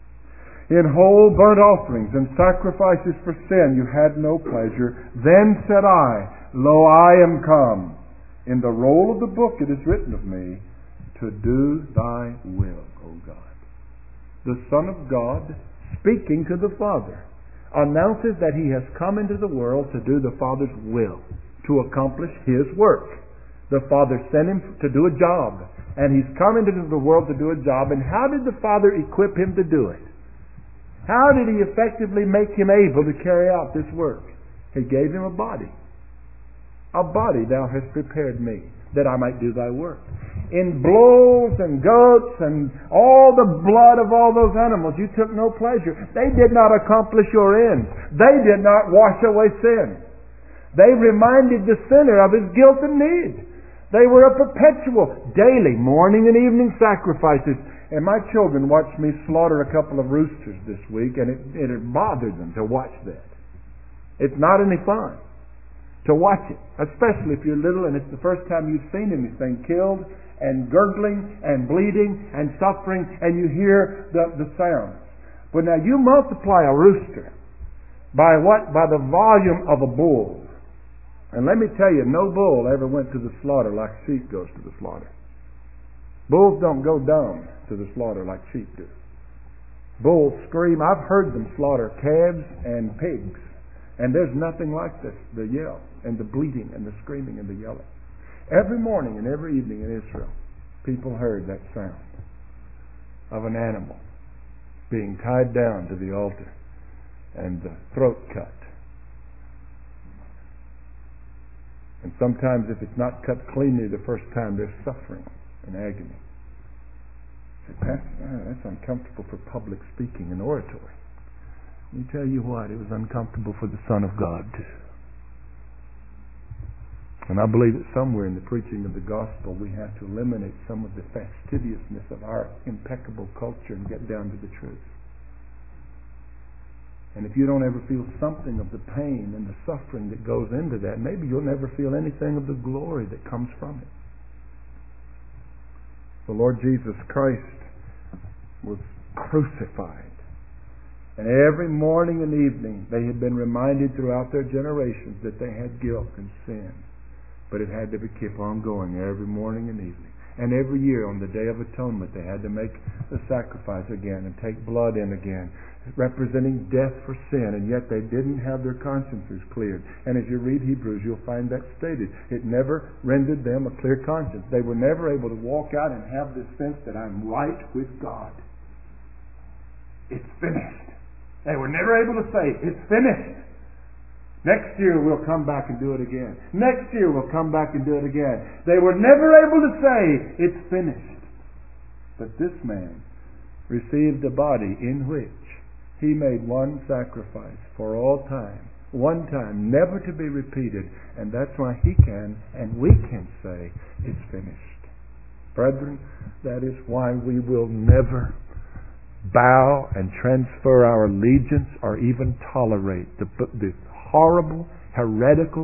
[SPEAKER 1] In whole burnt offerings and sacrifices for sin you had no pleasure. Then said I, Lo, I am come. In the roll of the book it is written of me, to do thy will, O God. The Son of God, speaking to the Father, announces that He has come into the world to do the Father's will, to accomplish His work. The Father sent Him to do a job, and He's come into the world to do a job. And how did the Father equip Him to do it? How did He effectively make Him able to carry out this work? He gave Him a body. A body thou hast prepared me, that I might do thy work. In bulls and goats and all the blood of all those animals, you took no pleasure. They did not accomplish your ends. They did not wash away sin. They reminded the sinner of his guilt and need. They were a perpetual, daily, morning and evening sacrifices. And my children watched me slaughter a couple of roosters this week, and it, it bothered them to watch that. It's not any fun to watch it, especially if you're little and it's the first time you've seen anything killed, and gurgling and bleeding and suffering, and you hear the, the sounds. But now you multiply a rooster by what? By the volume of a bull. And let me tell you, no bull ever went to the slaughter like sheep goes to the slaughter. Bulls don't go down to the slaughter like sheep do. Bulls scream. I've heard them slaughter calves and pigs, and there's nothing like this, the yell and the bleating and the screaming and the yelling. Every morning and every evening in Israel, people heard that sound of an animal being tied down to the altar and the throat cut. And sometimes if it's not cut cleanly the first time, there's suffering and agony. I say, Pastor, oh, that's uncomfortable for public speaking and oratory. Let me tell you what, it was uncomfortable for the Son of God too. And I believe that somewhere in the preaching of the gospel we have to eliminate some of the fastidiousness of our impeccable culture and get down to the truth. And if you don't ever feel something of the pain and the suffering that goes into that, maybe you'll never feel anything of the glory that comes from it. The Lord Jesus Christ was crucified. And every morning and evening they had been reminded throughout their generations that they had guilt and sin. But it had to be keep on going every morning and evening. And every year on the Day of Atonement they had to make the sacrifice again and take blood in again, representing death for sin, and yet they didn't have their consciences cleared. And as you read Hebrews, you'll find that stated. It never rendered them a clear conscience. They were never able to walk out and have this sense that I'm right with God. It's finished. They were never able to say, it's finished. Next year we'll come back and do it again. Next year we'll come back and do it again. They were never able to say, it's finished. But this man received a body in which He made one sacrifice for all time. One time, never to be repeated. And that's why He can and we can say, it's finished. Brethren, that is why we will never bow and transfer our allegiance or even tolerate the, the horrible, heretical,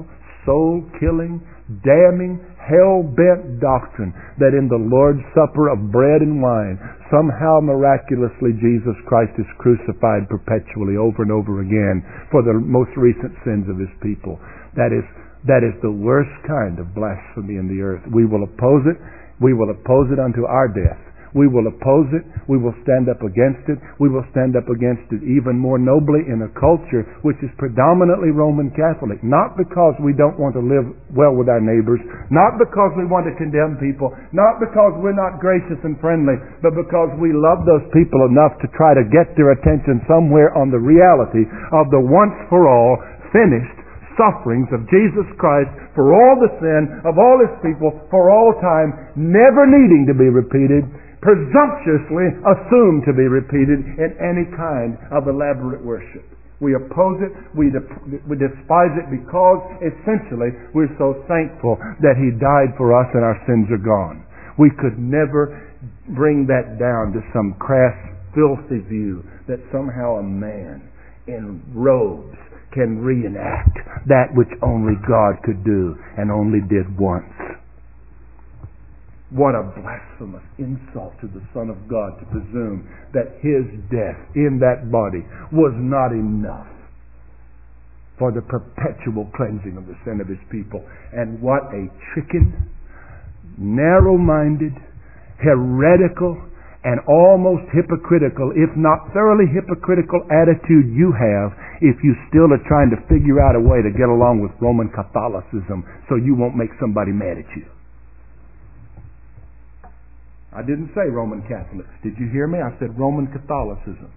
[SPEAKER 1] soul-killing, damning, hell-bent doctrine that in the Lord's Supper of bread and wine, somehow miraculously Jesus Christ is crucified perpetually over and over again for the most recent sins of His people. That is, that is the worst kind of blasphemy in the earth. We will oppose it. We will oppose it unto our death. We will oppose it. We will stand up against it. We will stand up against it even more nobly in a culture which is predominantly Roman Catholic. Not because we don't want to live well with our neighbors, not because we want to condemn people, not because we're not gracious and friendly, but because we love those people enough to try to get their attention somewhere on the reality of the once for all finished sufferings of Jesus Christ for all the sin of all His people for all time, never needing to be repeated, presumptuously assumed to be repeated in any kind of elaborate worship. We oppose it, we, de- we despise it because essentially we're so thankful that He died for us and our sins are gone. We could never bring that down to some crass, filthy view that somehow a man in robes can reenact that which only God could do and only did once. What a blasphemous insult to the Son of God to presume that His death in that body was not enough for the perpetual cleansing of the sin of His people. And what a chicken, narrow-minded, heretical, and almost hypocritical, if not thoroughly hypocritical attitude you have if you still are trying to figure out a way to get along with Roman Catholicism so you won't make somebody mad at you. I didn't say Roman Catholics. Did you hear me? I said Roman Catholicism.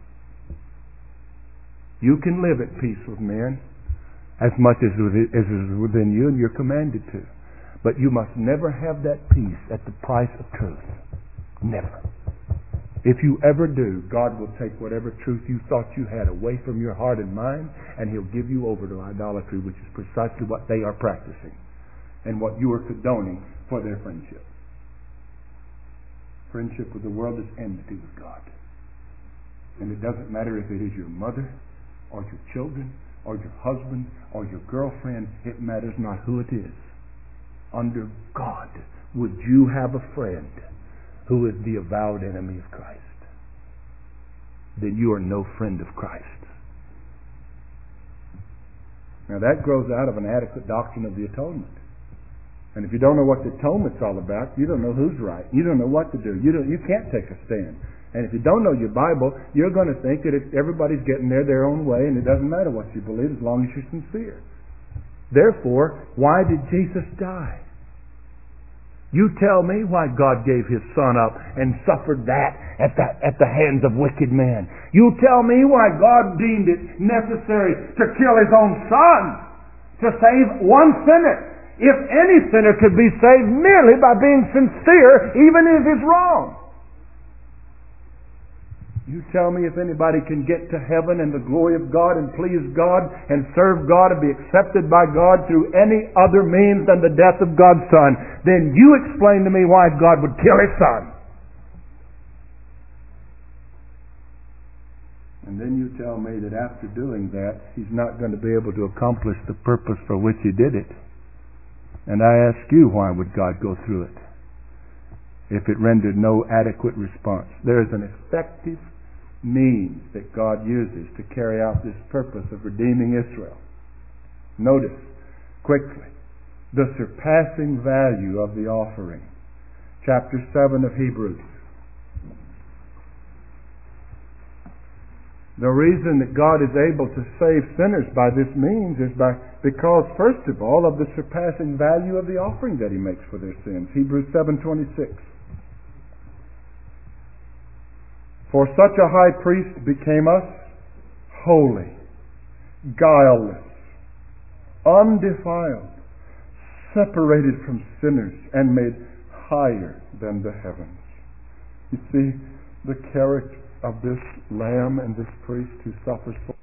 [SPEAKER 1] You can live at peace with men as much as is within you, and you're commanded to. But you must never have that peace at the price of truth. Never. If you ever do, God will take whatever truth you thought you had away from your heart and mind, and He'll give you over to idolatry, which is precisely what they are practicing and what you are condoning for their friendship. Friendship with the world is enmity with God. And it doesn't matter if it is your mother or your children or your husband or your girlfriend. It matters not who it is. Under God, would you have a friend who is the avowed enemy of Christ? Then you are no friend of Christ. Now that grows out of an adequate doctrine of the atonement. And if you don't know what the atonement's all about, you don't know who's right. You don't know what to do. You don't. You can't take a stand. And if you don't know your Bible, you're going to think that it's, everybody's getting there their own way, and it doesn't matter what you believe as long as you're sincere. Therefore, why did Jesus die? You tell me why God gave His Son up and suffered that at the, at the hands of wicked men. You tell me why God deemed it necessary to kill His own Son to save one sinner. If any sinner could be saved merely by being sincere, even if it's wrong. You tell me if anybody can get to heaven and the glory of God and please God and serve God and be accepted by God through any other means than the death of God's Son, then you explain to me why God would kill His Son. And then you tell me that after doing that, He's not going to be able to accomplish the purpose for which He did it. And I ask you, why would God go through it if it rendered no adequate response? There is an effective means that God uses to carry out this purpose of redeeming Israel. Notice, quickly, the surpassing value of the offering. Chapter seven of Hebrews. The reason that God is able to save sinners by this means is by because, first of all, of the surpassing value of the offering that He makes for their sins. Hebrews seven twenty-six. For such a high priest became us holy, guileless, undefiled, separated from sinners, and made higher than the heavens. You see the character of this lamb and this priest who suffers for.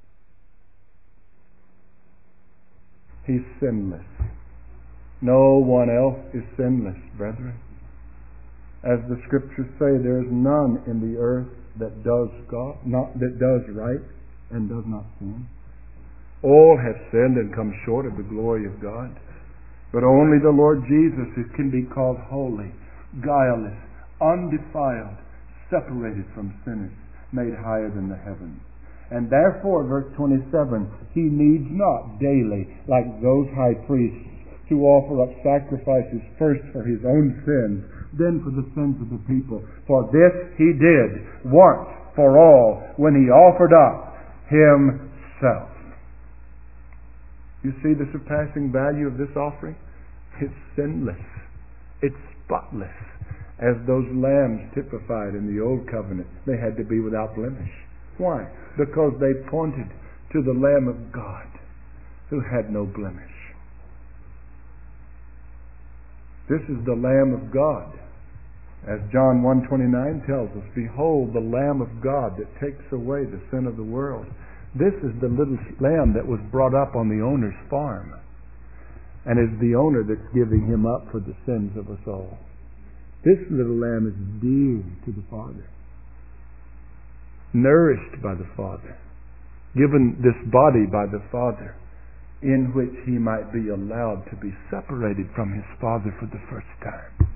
[SPEAKER 1] He's sinless. No one else is sinless, brethren. As the Scriptures say, there is none in the earth that does God, not that does right and does not sin. All have sinned and come short of the glory of God. But only the Lord Jesus who can be called holy, guileless, undefiled, separated from sinners, made higher than the heavens. And therefore, verse twenty-seven, he needs not daily, like those high priests, to offer up sacrifices first for his own sins, then for the sins of the people. For this he did once for all when he offered up himself. You see the surpassing value of this offering? It's sinless. It's spotless. As those lambs typified in the Old Covenant, they had to be without blemish. Why? Because they pointed to the Lamb of God who had no blemish. This is the Lamb of God. As John one twenty-nine tells us, behold the Lamb of God that takes away the sin of the world. This is the little lamb that was brought up on the owner's farm. And it's the owner that's giving him up for the sins of us all. This little lamb is dear to the Father, nourished by the Father, given this body by the Father, in which he might be allowed to be separated from his Father for the first time.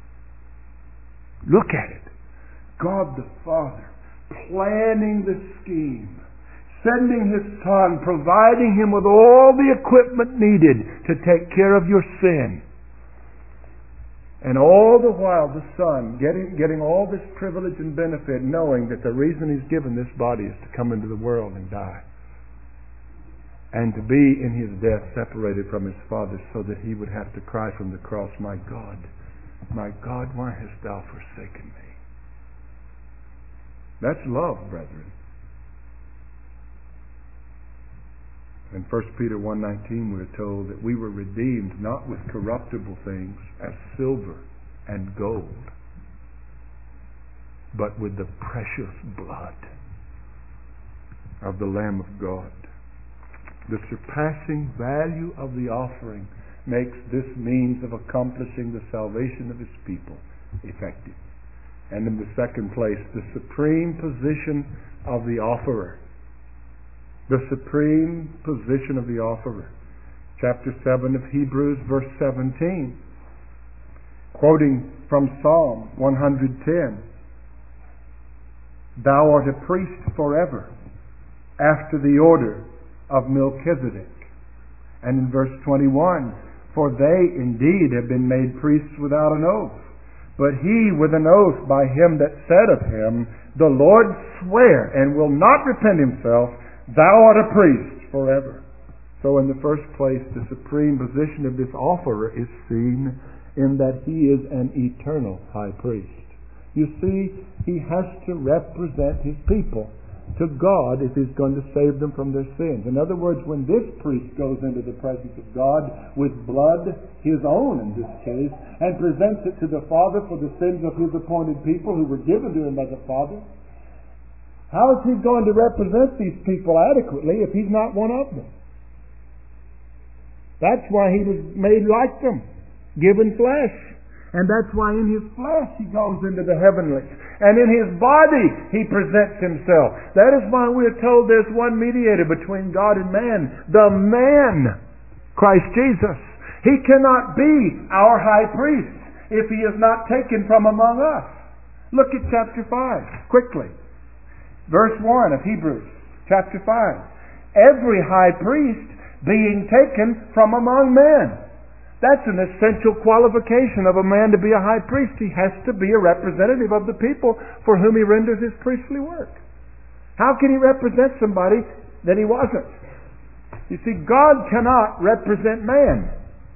[SPEAKER 1] Look at it. God the Father planning the scheme, sending his Son, providing him with all the equipment needed to take care of your sin. And all the while the Son getting, getting all this privilege and benefit, knowing that the reason he's given this body is to come into the world and die. And to be in his death separated from his Father so that he would have to cry from the cross, my God, my God, why hast thou forsaken me? That's love, brethren. In First Peter one nineteen we're told that we were redeemed not with corruptible things as silver and gold, but with the precious blood of the Lamb of God. The surpassing value of the offering makes this means of accomplishing the salvation of his people effective. And in the second place, the supreme position of the offerer. The supreme position of the offerer. Chapter seven of Hebrews, verse seventeen. Quoting from Psalm one ten. Thou art a priest forever, after the order of Melchizedek. And in verse twenty-one, for they indeed have been made priests without an oath, but he with an oath by him that said of him, the Lord sware and will not repent himself, thou art a priest forever. So in the first place, the supreme position of this offerer is seen in that he is an eternal high priest. You see, he has to represent his people to God if he's going to save them from their sins. In other words, when this priest goes into the presence of God with blood, his own in this case, and presents it to the Father for the sins of his appointed people who were given to him by the Father, how is he going to represent these people adequately if he's not one of them? That's why he was made like them, given flesh. And that's why in his flesh he goes into the heavenlies. And in his body he presents himself. That is why we are told there's one mediator between God and man. The man, Christ Jesus. He cannot be our high priest if he is not taken from among us. Look at chapter five, quickly. Verse one of Hebrews, chapter five. Every high priest being taken from among men. That's an essential qualification of a man to be a high priest. He has to be a representative of the people for whom he renders his priestly work. How can he represent somebody that he wasn't? You see, God cannot represent man.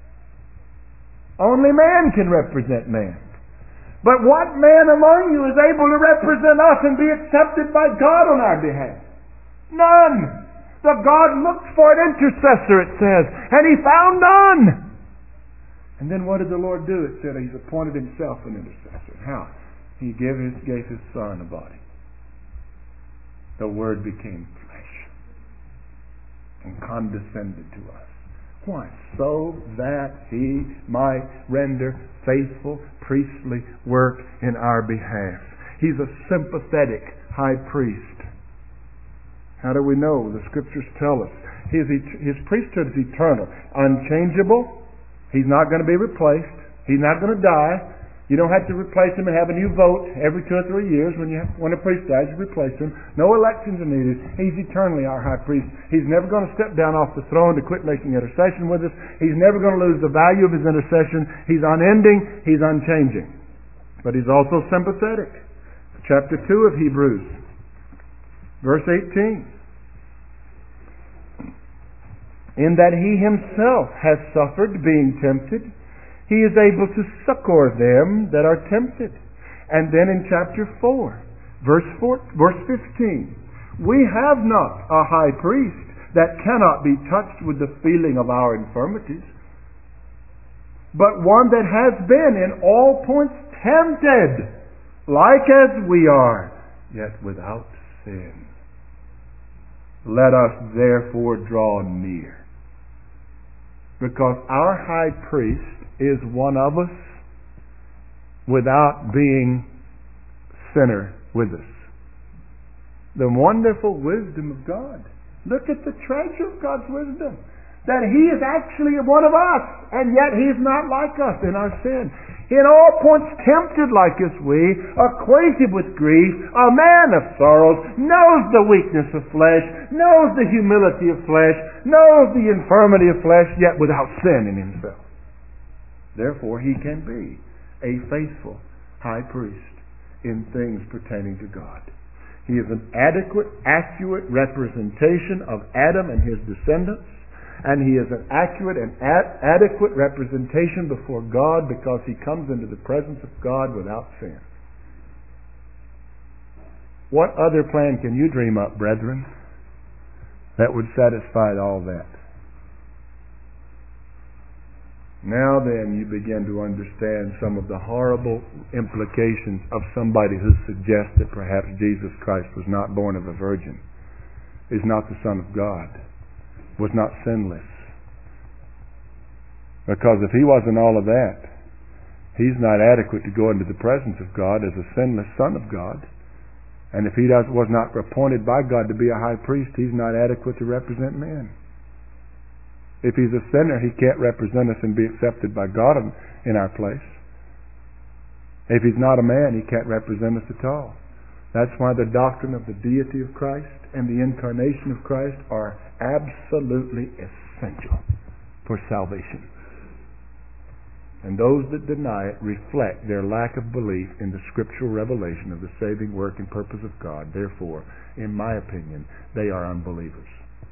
[SPEAKER 1] Only man can represent man. But what man among you is able to represent us and be accepted by God on our behalf? None. The God looked for an intercessor, it says, and he found none. And then what did the Lord do? It said he's appointed himself an intercessor. How? He gave his, gave his Son a body. The Word became flesh and condescended to us. Why? So that he might render faithful priestly work in our behalf. He's a sympathetic high priest. How do we know? The Scriptures tell us. His, his priesthood is eternal, unchangeable. He's not going to be replaced. He's not going to die. You don't have to replace him and have a new vote every two or three years. When you have, when a priest dies, you replace him. No elections are needed. He's eternally our high priest. He's never going to step down off the throne to quit making intercession with us. He's never going to lose the value of his intercession. He's unending. He's unchanging. But he's also sympathetic. Chapter two of Hebrews, verse eighteen. In that he himself has suffered being tempted, he is able to succor them that are tempted. And then in chapter four, verse four, verse fifteen, we have not a high priest that cannot be touched with the feeling of our infirmities, but one that has been in all points tempted, like as we are, yet without sin. Let us therefore draw near, because our high priest is one of us without being sinner with us. The wonderful wisdom of God. Look at the treasure of God's wisdom. That He is actually one of us, and yet He's not like us in our sin. In all points tempted like as we, acquainted with grief, a man of sorrows, knows the weakness of flesh, knows the humility of flesh, knows the infirmity of flesh, yet without sin in himself. Therefore, he can be a faithful high priest in things pertaining to God. He is an adequate, accurate representation of Adam and his descendants, and he is an accurate and ad- adequate representation before God because he comes into the presence of God without sin. What other plan can you dream up, brethren, that would satisfy all that? Now then, you begin to understand some of the horrible implications of somebody who suggests that perhaps Jesus Christ was not born of a virgin, is not the Son of God, was not sinless. Because if he wasn't all of that, he's not adequate to go into the presence of God as a sinless Son of God. And if he does, was not appointed by God to be a high priest, he's not adequate to represent men. If he's a sinner, he can't represent us and be accepted by God in, in our place. If he's not a man, he can't represent us at all. That's why the doctrine of the deity of Christ and the incarnation of Christ are absolutely essential for salvation. And those that deny it reflect their lack of belief in the scriptural revelation of the saving work and purpose of God. Therefore, in my opinion, they are unbelievers.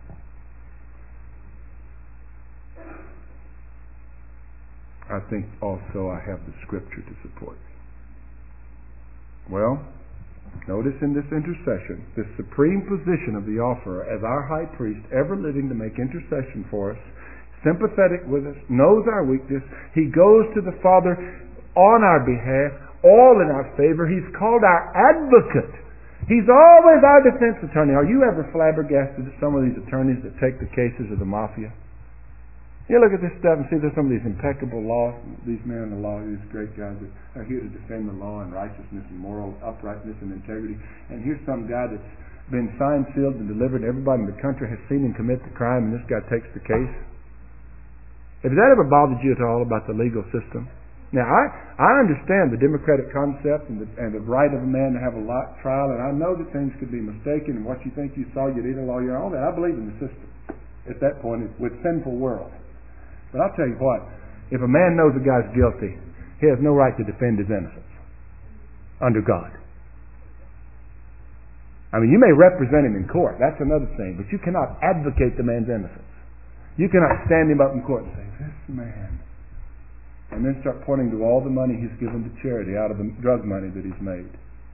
[SPEAKER 1] I think also I have the scripture to support me. Well, notice in this intercession, this supreme position of the offerer as our high priest, ever living to make intercession for us, sympathetic with us, knows our weakness. He goes to the Father on our behalf, all in our favor. He's called our advocate. He's always our defense attorney. Are you ever flabbergasted at some of these attorneys that take the cases of the mafia? You look at this stuff and see there's some of these impeccable law, these men in the law, these great guys that are here to defend the law and righteousness and moral uprightness and integrity. And here's some guy that's been signed, sealed, and delivered. Everybody in the country has seen him commit the crime, and this guy takes the case. Has that ever bothered you at all about the legal system? Now, I, I understand the democratic concept and the, and the right of a man to have a lot, trial, and I know that things could be mistaken, and what you think you saw, you need a lawyer, all that. I believe in the system at that point with sinful world. But I'll tell you what, if a man knows a guy's guilty, he has no right to defend his innocence under God. I mean, you may represent him in court, that's another thing, but you cannot advocate the man's innocence. You cannot stand him up in court and say, this man, and then start pointing to all the money he's given to charity out of the drug money that he's made.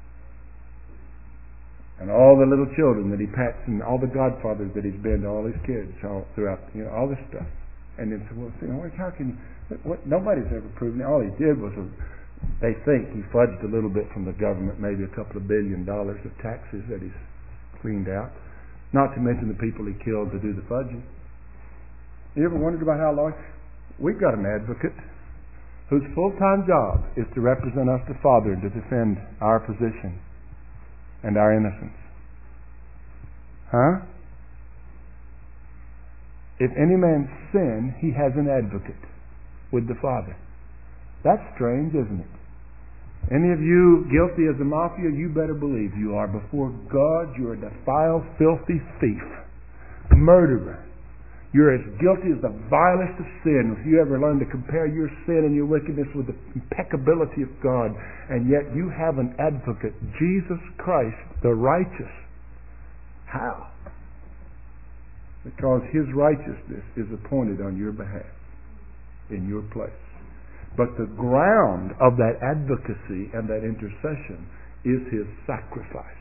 [SPEAKER 1] And all the little children that he pats and all the godfathers that he's been to all his kids all throughout, you know, all this stuff. And then so, well, you know, how can you, what, nobody's ever proven it. All he did was, a, they think he fudged a little bit from the government, maybe a couple of billion dollars of taxes that he's cleaned out. Not to mention the people he killed to do the fudging. You ever wondered about how long? We've got an advocate whose full-time job is to represent us to Father and to defend our position and our innocence. Huh? if any man sin, he has an advocate with the Father. That's strange, isn't it? Any of you guilty as a mafia, you better believe you are before God. You're a defiled, filthy thief, murderer. You're as guilty as the vilest of sin. If you ever learn to compare your sin and your wickedness with the impeccability of God, and yet you have an advocate, Jesus Christ, the righteous. How? Because His righteousness is appointed on your behalf, in your place. But the ground of that advocacy and that intercession is His sacrifice.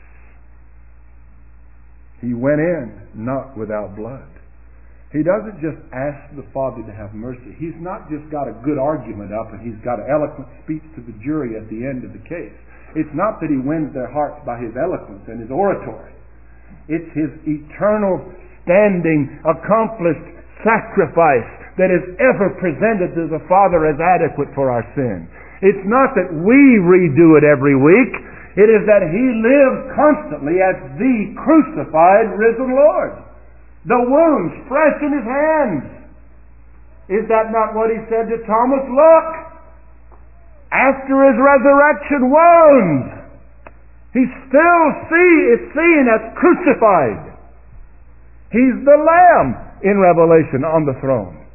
[SPEAKER 1] He went in not without blood. He doesn't just ask the Father to have mercy. He's not just got a good argument up and he's got an eloquent speech to the jury at the end of the case. It's not that He wins their hearts by His eloquence and His oratory. It's His eternal, standing, accomplished sacrifice that is ever presented to the Father as adequate for our sin. It's not that we redo it every week. It is that He lives constantly as the crucified, risen Lord. The wounds fresh in His hands. Is that not what He said to Thomas? Look, after His resurrection wounds, He still see, is seen as crucified. He's the Lamb in Revelation on the throne.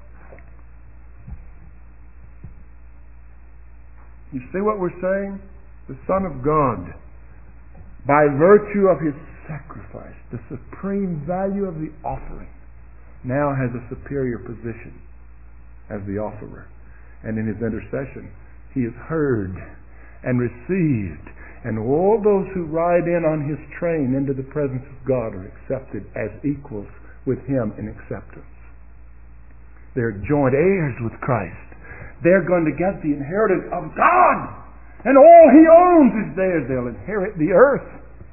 [SPEAKER 1] You see what we're saying? The Son of God, by virtue of His sacrifice, the supreme value of the offering, now has a superior position as the offerer. And in His intercession, He is heard and received. And all those who ride in on His train into the presence of God are accepted as equals with Him in acceptance. They're joint heirs with Christ. They're going to get the inheritance of God. And all He owns is theirs. They'll inherit the earth.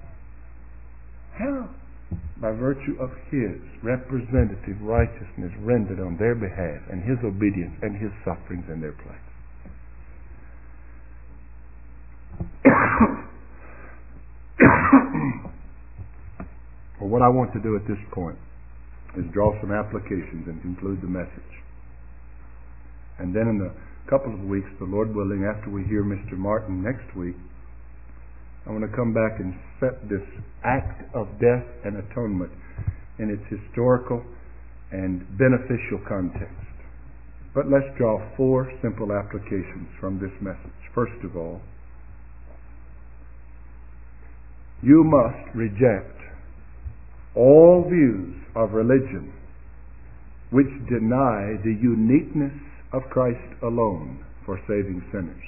[SPEAKER 1] How? By virtue of His representative righteousness rendered on their behalf and His obedience and His sufferings in their place. Well, what I want to do at this point is draw some applications and conclude the message. And then in a couple of weeks, the Lord willing, after we hear Mister Martin next week, I want to come back and set this act of death and atonement in its historical and beneficial context. But let's draw four simple applications from this message. First of all, you must reject all views of religion which deny the uniqueness of Christ alone for saving sinners.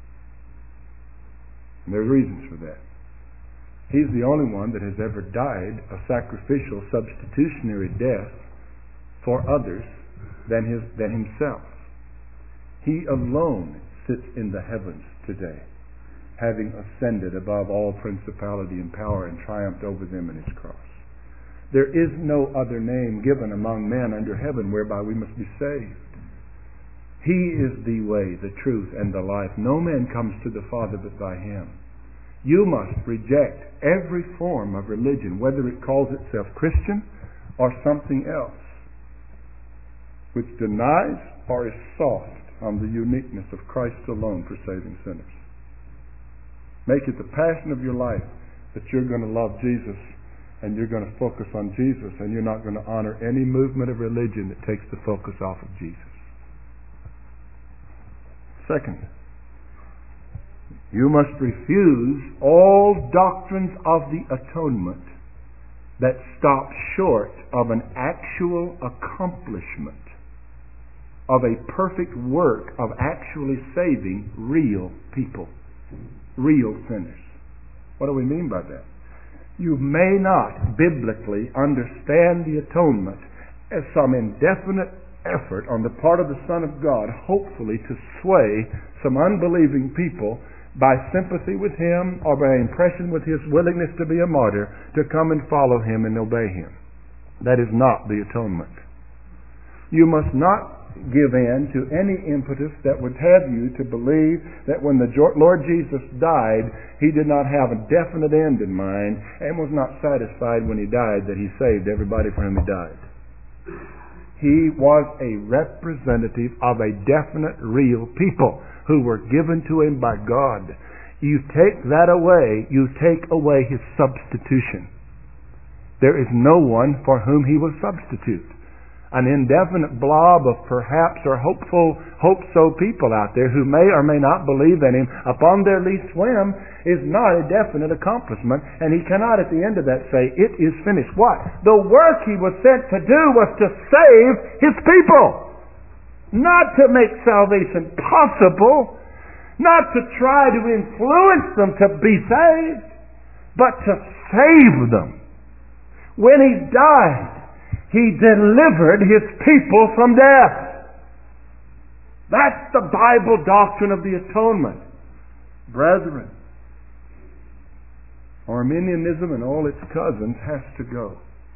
[SPEAKER 1] And there's reasons for that. He's the only one that has ever died a sacrificial, substitutionary death for others than his than Himself. He alone sits in the heavens today, having ascended above all principality and power and triumphed over them in His cross. There is no other name given among men under heaven whereby we must be saved. He is the way, the truth, and the life. No man comes to the Father but by Him. You must reject every form of religion, whether it calls itself Christian or something else, which denies or is soft on the uniqueness of Christ alone for saving sinners. Make it the passion of your life that you're going to love Jesus and you're going to focus on Jesus, and you're not going to honor any movement of religion that takes the focus off of Jesus. Second, you must refuse all doctrines of the atonement that stop short of an actual accomplishment of a perfect work of actually saving real people, real sinners. What do we mean by that? You may not biblically understand the atonement as some indefinite effort on the part of the Son of God, hopefully to sway some unbelieving people by sympathy with Him or by impression with His willingness to be a martyr to come and follow Him and obey Him. That is not the atonement. You must not give in to any impetus that would have you to believe that when the Lord Jesus died, He did not have a definite end in mind and was not satisfied when He died that He saved everybody for whom He died. He was a representative of a definite, real people who were given to him by God. You take that away, you take away his substitution. There is no one for whom he will substitute. An indefinite blob of perhaps or hopeful, hope-so people out there who may or may not believe in him upon their least whim is not a definite accomplishment, and he cannot at the end of that say, it is finished. What? The work he was sent to do was to save his people, not to make salvation possible, not to try to influence them to be saved, but to save them. When he died, he delivered his people from death. That's the Bible doctrine of the atonement. Brethren, Arminianism and all its cousins has to go.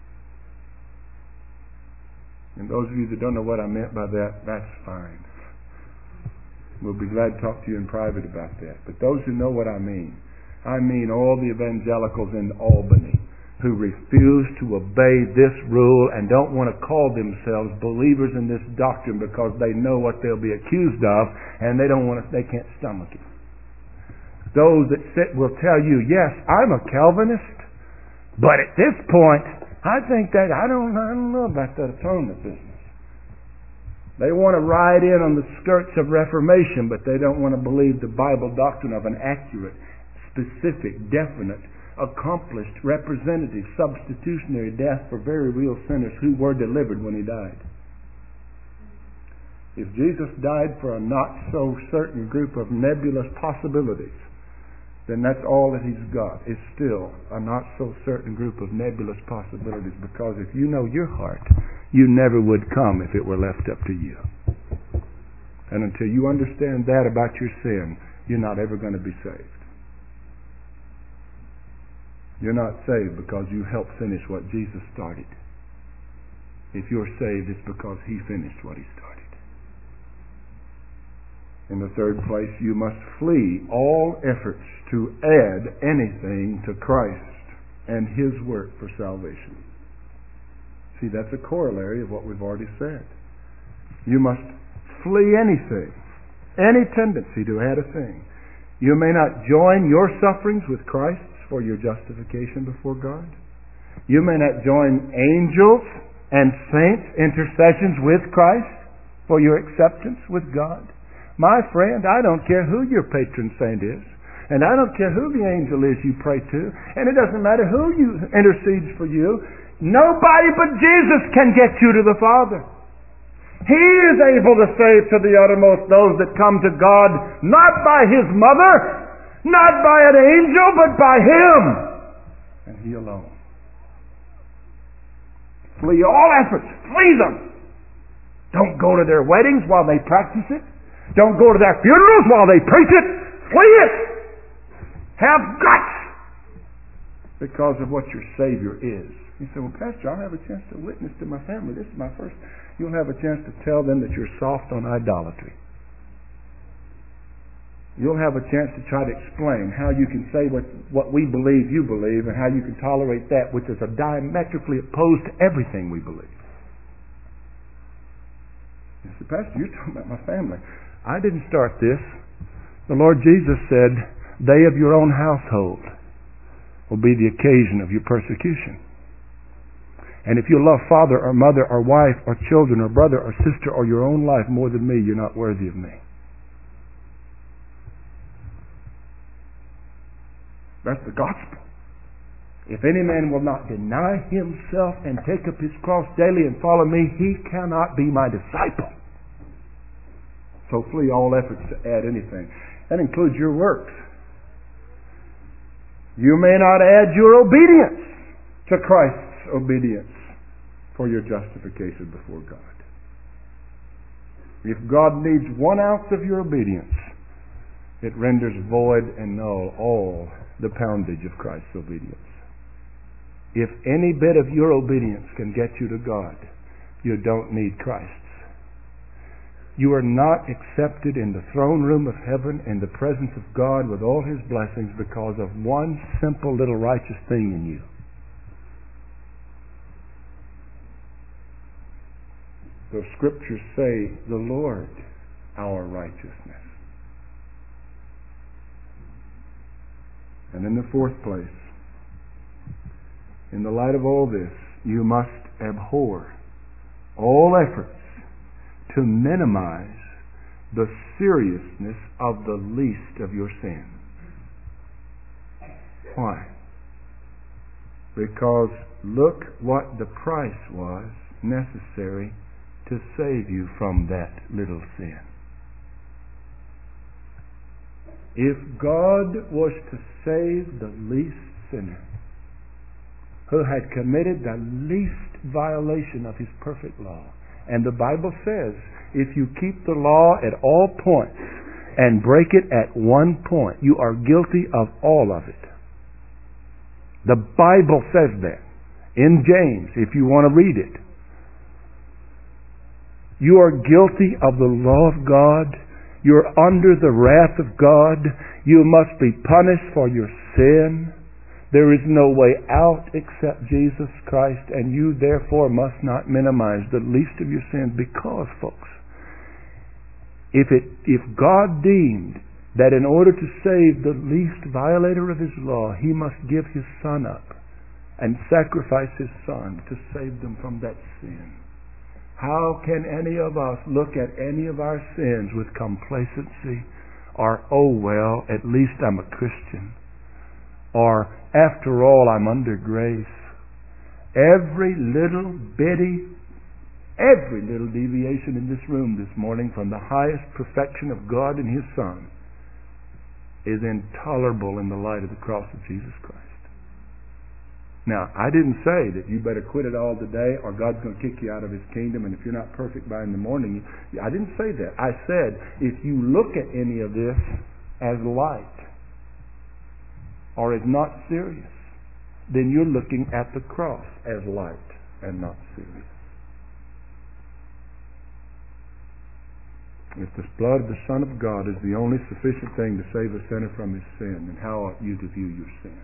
[SPEAKER 1] And those of you that don't know what I meant by that, that's fine. We'll be glad to talk to you in private about that. But those who know what I mean, I mean all the evangelicals in Albany who refuse to obey this rule and don't want to call themselves believers in this doctrine because they know what they'll be accused of, and they don't want to, they can't stomach it. Those that sit will tell you, yes, I'm a Calvinist, but at this point, I think that I don't, I don't know about that atonement business. They want to ride in on the skirts of Reformation, but they don't want to believe the Bible doctrine of an accurate, specific, definite, accomplished, representative, substitutionary death for very real sinners who were delivered when he died. If Jesus died for a not-so-certain group of nebulous possibilities, then that's all that he's got, is still a not-so-certain group of nebulous possibilities, because if you know your heart, you never would come if it were left up to you. And until you understand that about your sin, you're not ever going to be saved. You're not saved because you helped finish what Jesus started. If you're saved, it's because he finished what he started. In the third place, you must flee all efforts to add anything to Christ and his work for salvation. See, that's a corollary of what we've already said. You must flee anything, any tendency to add a thing. You may not join your sufferings with Christ's for your justification before God. You may not join angels and saints' intercessions with Christ for your acceptance with God. My friend, I don't care who your patron saint is, and I don't care who the angel is you pray to, and it doesn't matter who you intercedes for you. Nobody but Jesus can get you to the Father. He is able to save to the uttermost those that come to God, not by his mother, not by an angel, but by him, and he alone. Flee all efforts. Flee them. Don't go to their weddings while they practice it. Don't go to their funerals while they preach it. Flee it. Have guts because of what your Savior is. You say, well, Pastor, I'll have a chance to witness to my family. This is my first. You'll have a chance to tell them that you're soft on idolatry. You'll have a chance to try to explain how you can say what, what we believe you believe and how you can tolerate that which is a diametrically opposed to everything we believe. You say, Pastor, you're talking about my family. I didn't start this. The Lord Jesus said, they of your own household will be the occasion of your persecution. And if you love father or mother or wife or children or brother or sister or your own life more than me, you're not worthy of me. That's the gospel. If any man will not deny himself and take up his cross daily and follow me, he cannot be my disciple. So flee all efforts to add anything. That includes your works. You may not add your obedience to Christ's obedience for your justification before God. If God needs one ounce of your obedience, it renders void and null all the poundage of Christ's obedience. If any bit of your obedience can get you to God, you don't need Christ's. You are not accepted in the throne room of heaven in the presence of God with all his blessings because of one simple little righteous thing in you. The Scriptures say, the Lord, our righteousness. And in the fourth place, in the light of all this, you must abhor all efforts to minimize the seriousness of the least of your sins. Why? Because look what the price was necessary to save you from that little sin. If God was to save the least sinner who had committed the least violation of His perfect law, and the Bible says, if you keep the law at all points and break it at one point, you are guilty of all of it. The Bible says that in James, if you want to read it. You are guilty of the law of God. You're under the wrath of God. You must be punished for your sin. There is no way out except Jesus Christ, and you therefore must not minimize the least of your sins, because, folks, if it if God deemed that in order to save the least violator of His law, He must give His Son up and sacrifice His Son to save them from that sin, how can any of us look at any of our sins with complacency, or, oh well, at least I'm a Christian, or, after all, I'm under grace? Every little bitty, every little deviation in this room this morning from the highest perfection of God and His Son is intolerable in the light of the cross of Jesus Christ. Now, I didn't say that you better quit it all today or God's going to kick you out of His kingdom, and if you're not perfect by in the morning, I didn't say that. I said, if you look at any of this as light or as not serious, then you're looking at the cross as light and not serious. If the blood of the Son of God is the only sufficient thing to save a sinner from his sin, then how ought you to view your sin?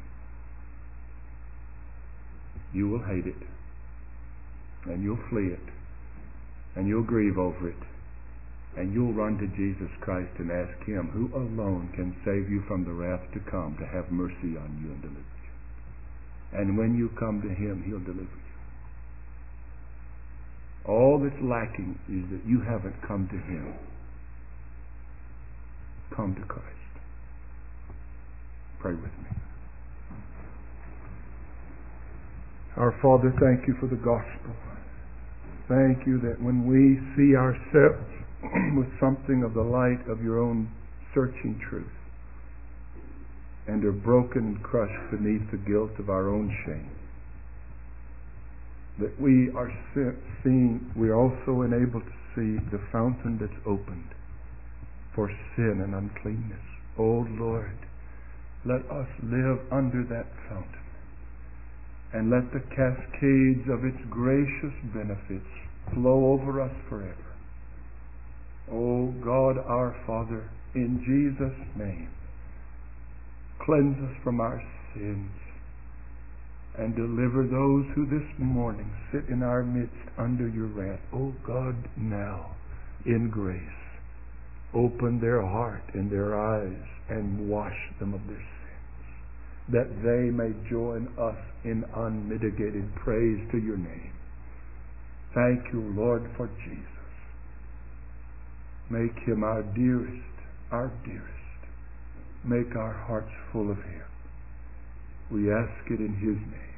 [SPEAKER 1] You will hate it, and you'll flee it, and you'll grieve over it, and you'll run to Jesus Christ and ask Him, who alone can save you from the wrath to come, to have mercy on you and deliver you. And when you come to Him, He'll deliver you. All that's lacking is that you haven't come to Him. Come to Christ. Pray with me. Our Father, thank You for the gospel. Thank You that when we see ourselves with something of the light of Your own searching truth, and are broken and crushed beneath the guilt of our own shame, that we are seeing, we are also enabled to see the fountain that's opened for sin and uncleanness. Oh Lord, let us live under that fountain, and let the cascades of its gracious benefits flow over us forever. O God our Father, in Jesus' name, cleanse us from our sins and deliver those who this morning sit in our midst under Your wrath. O God, now, in grace, open their heart and their eyes and wash them of their sins, that they may join us in unmitigated praise to Your name. Thank You, Lord, for Jesus. Make Him our dearest, our dearest. Make our hearts full of Him. We ask it in His name.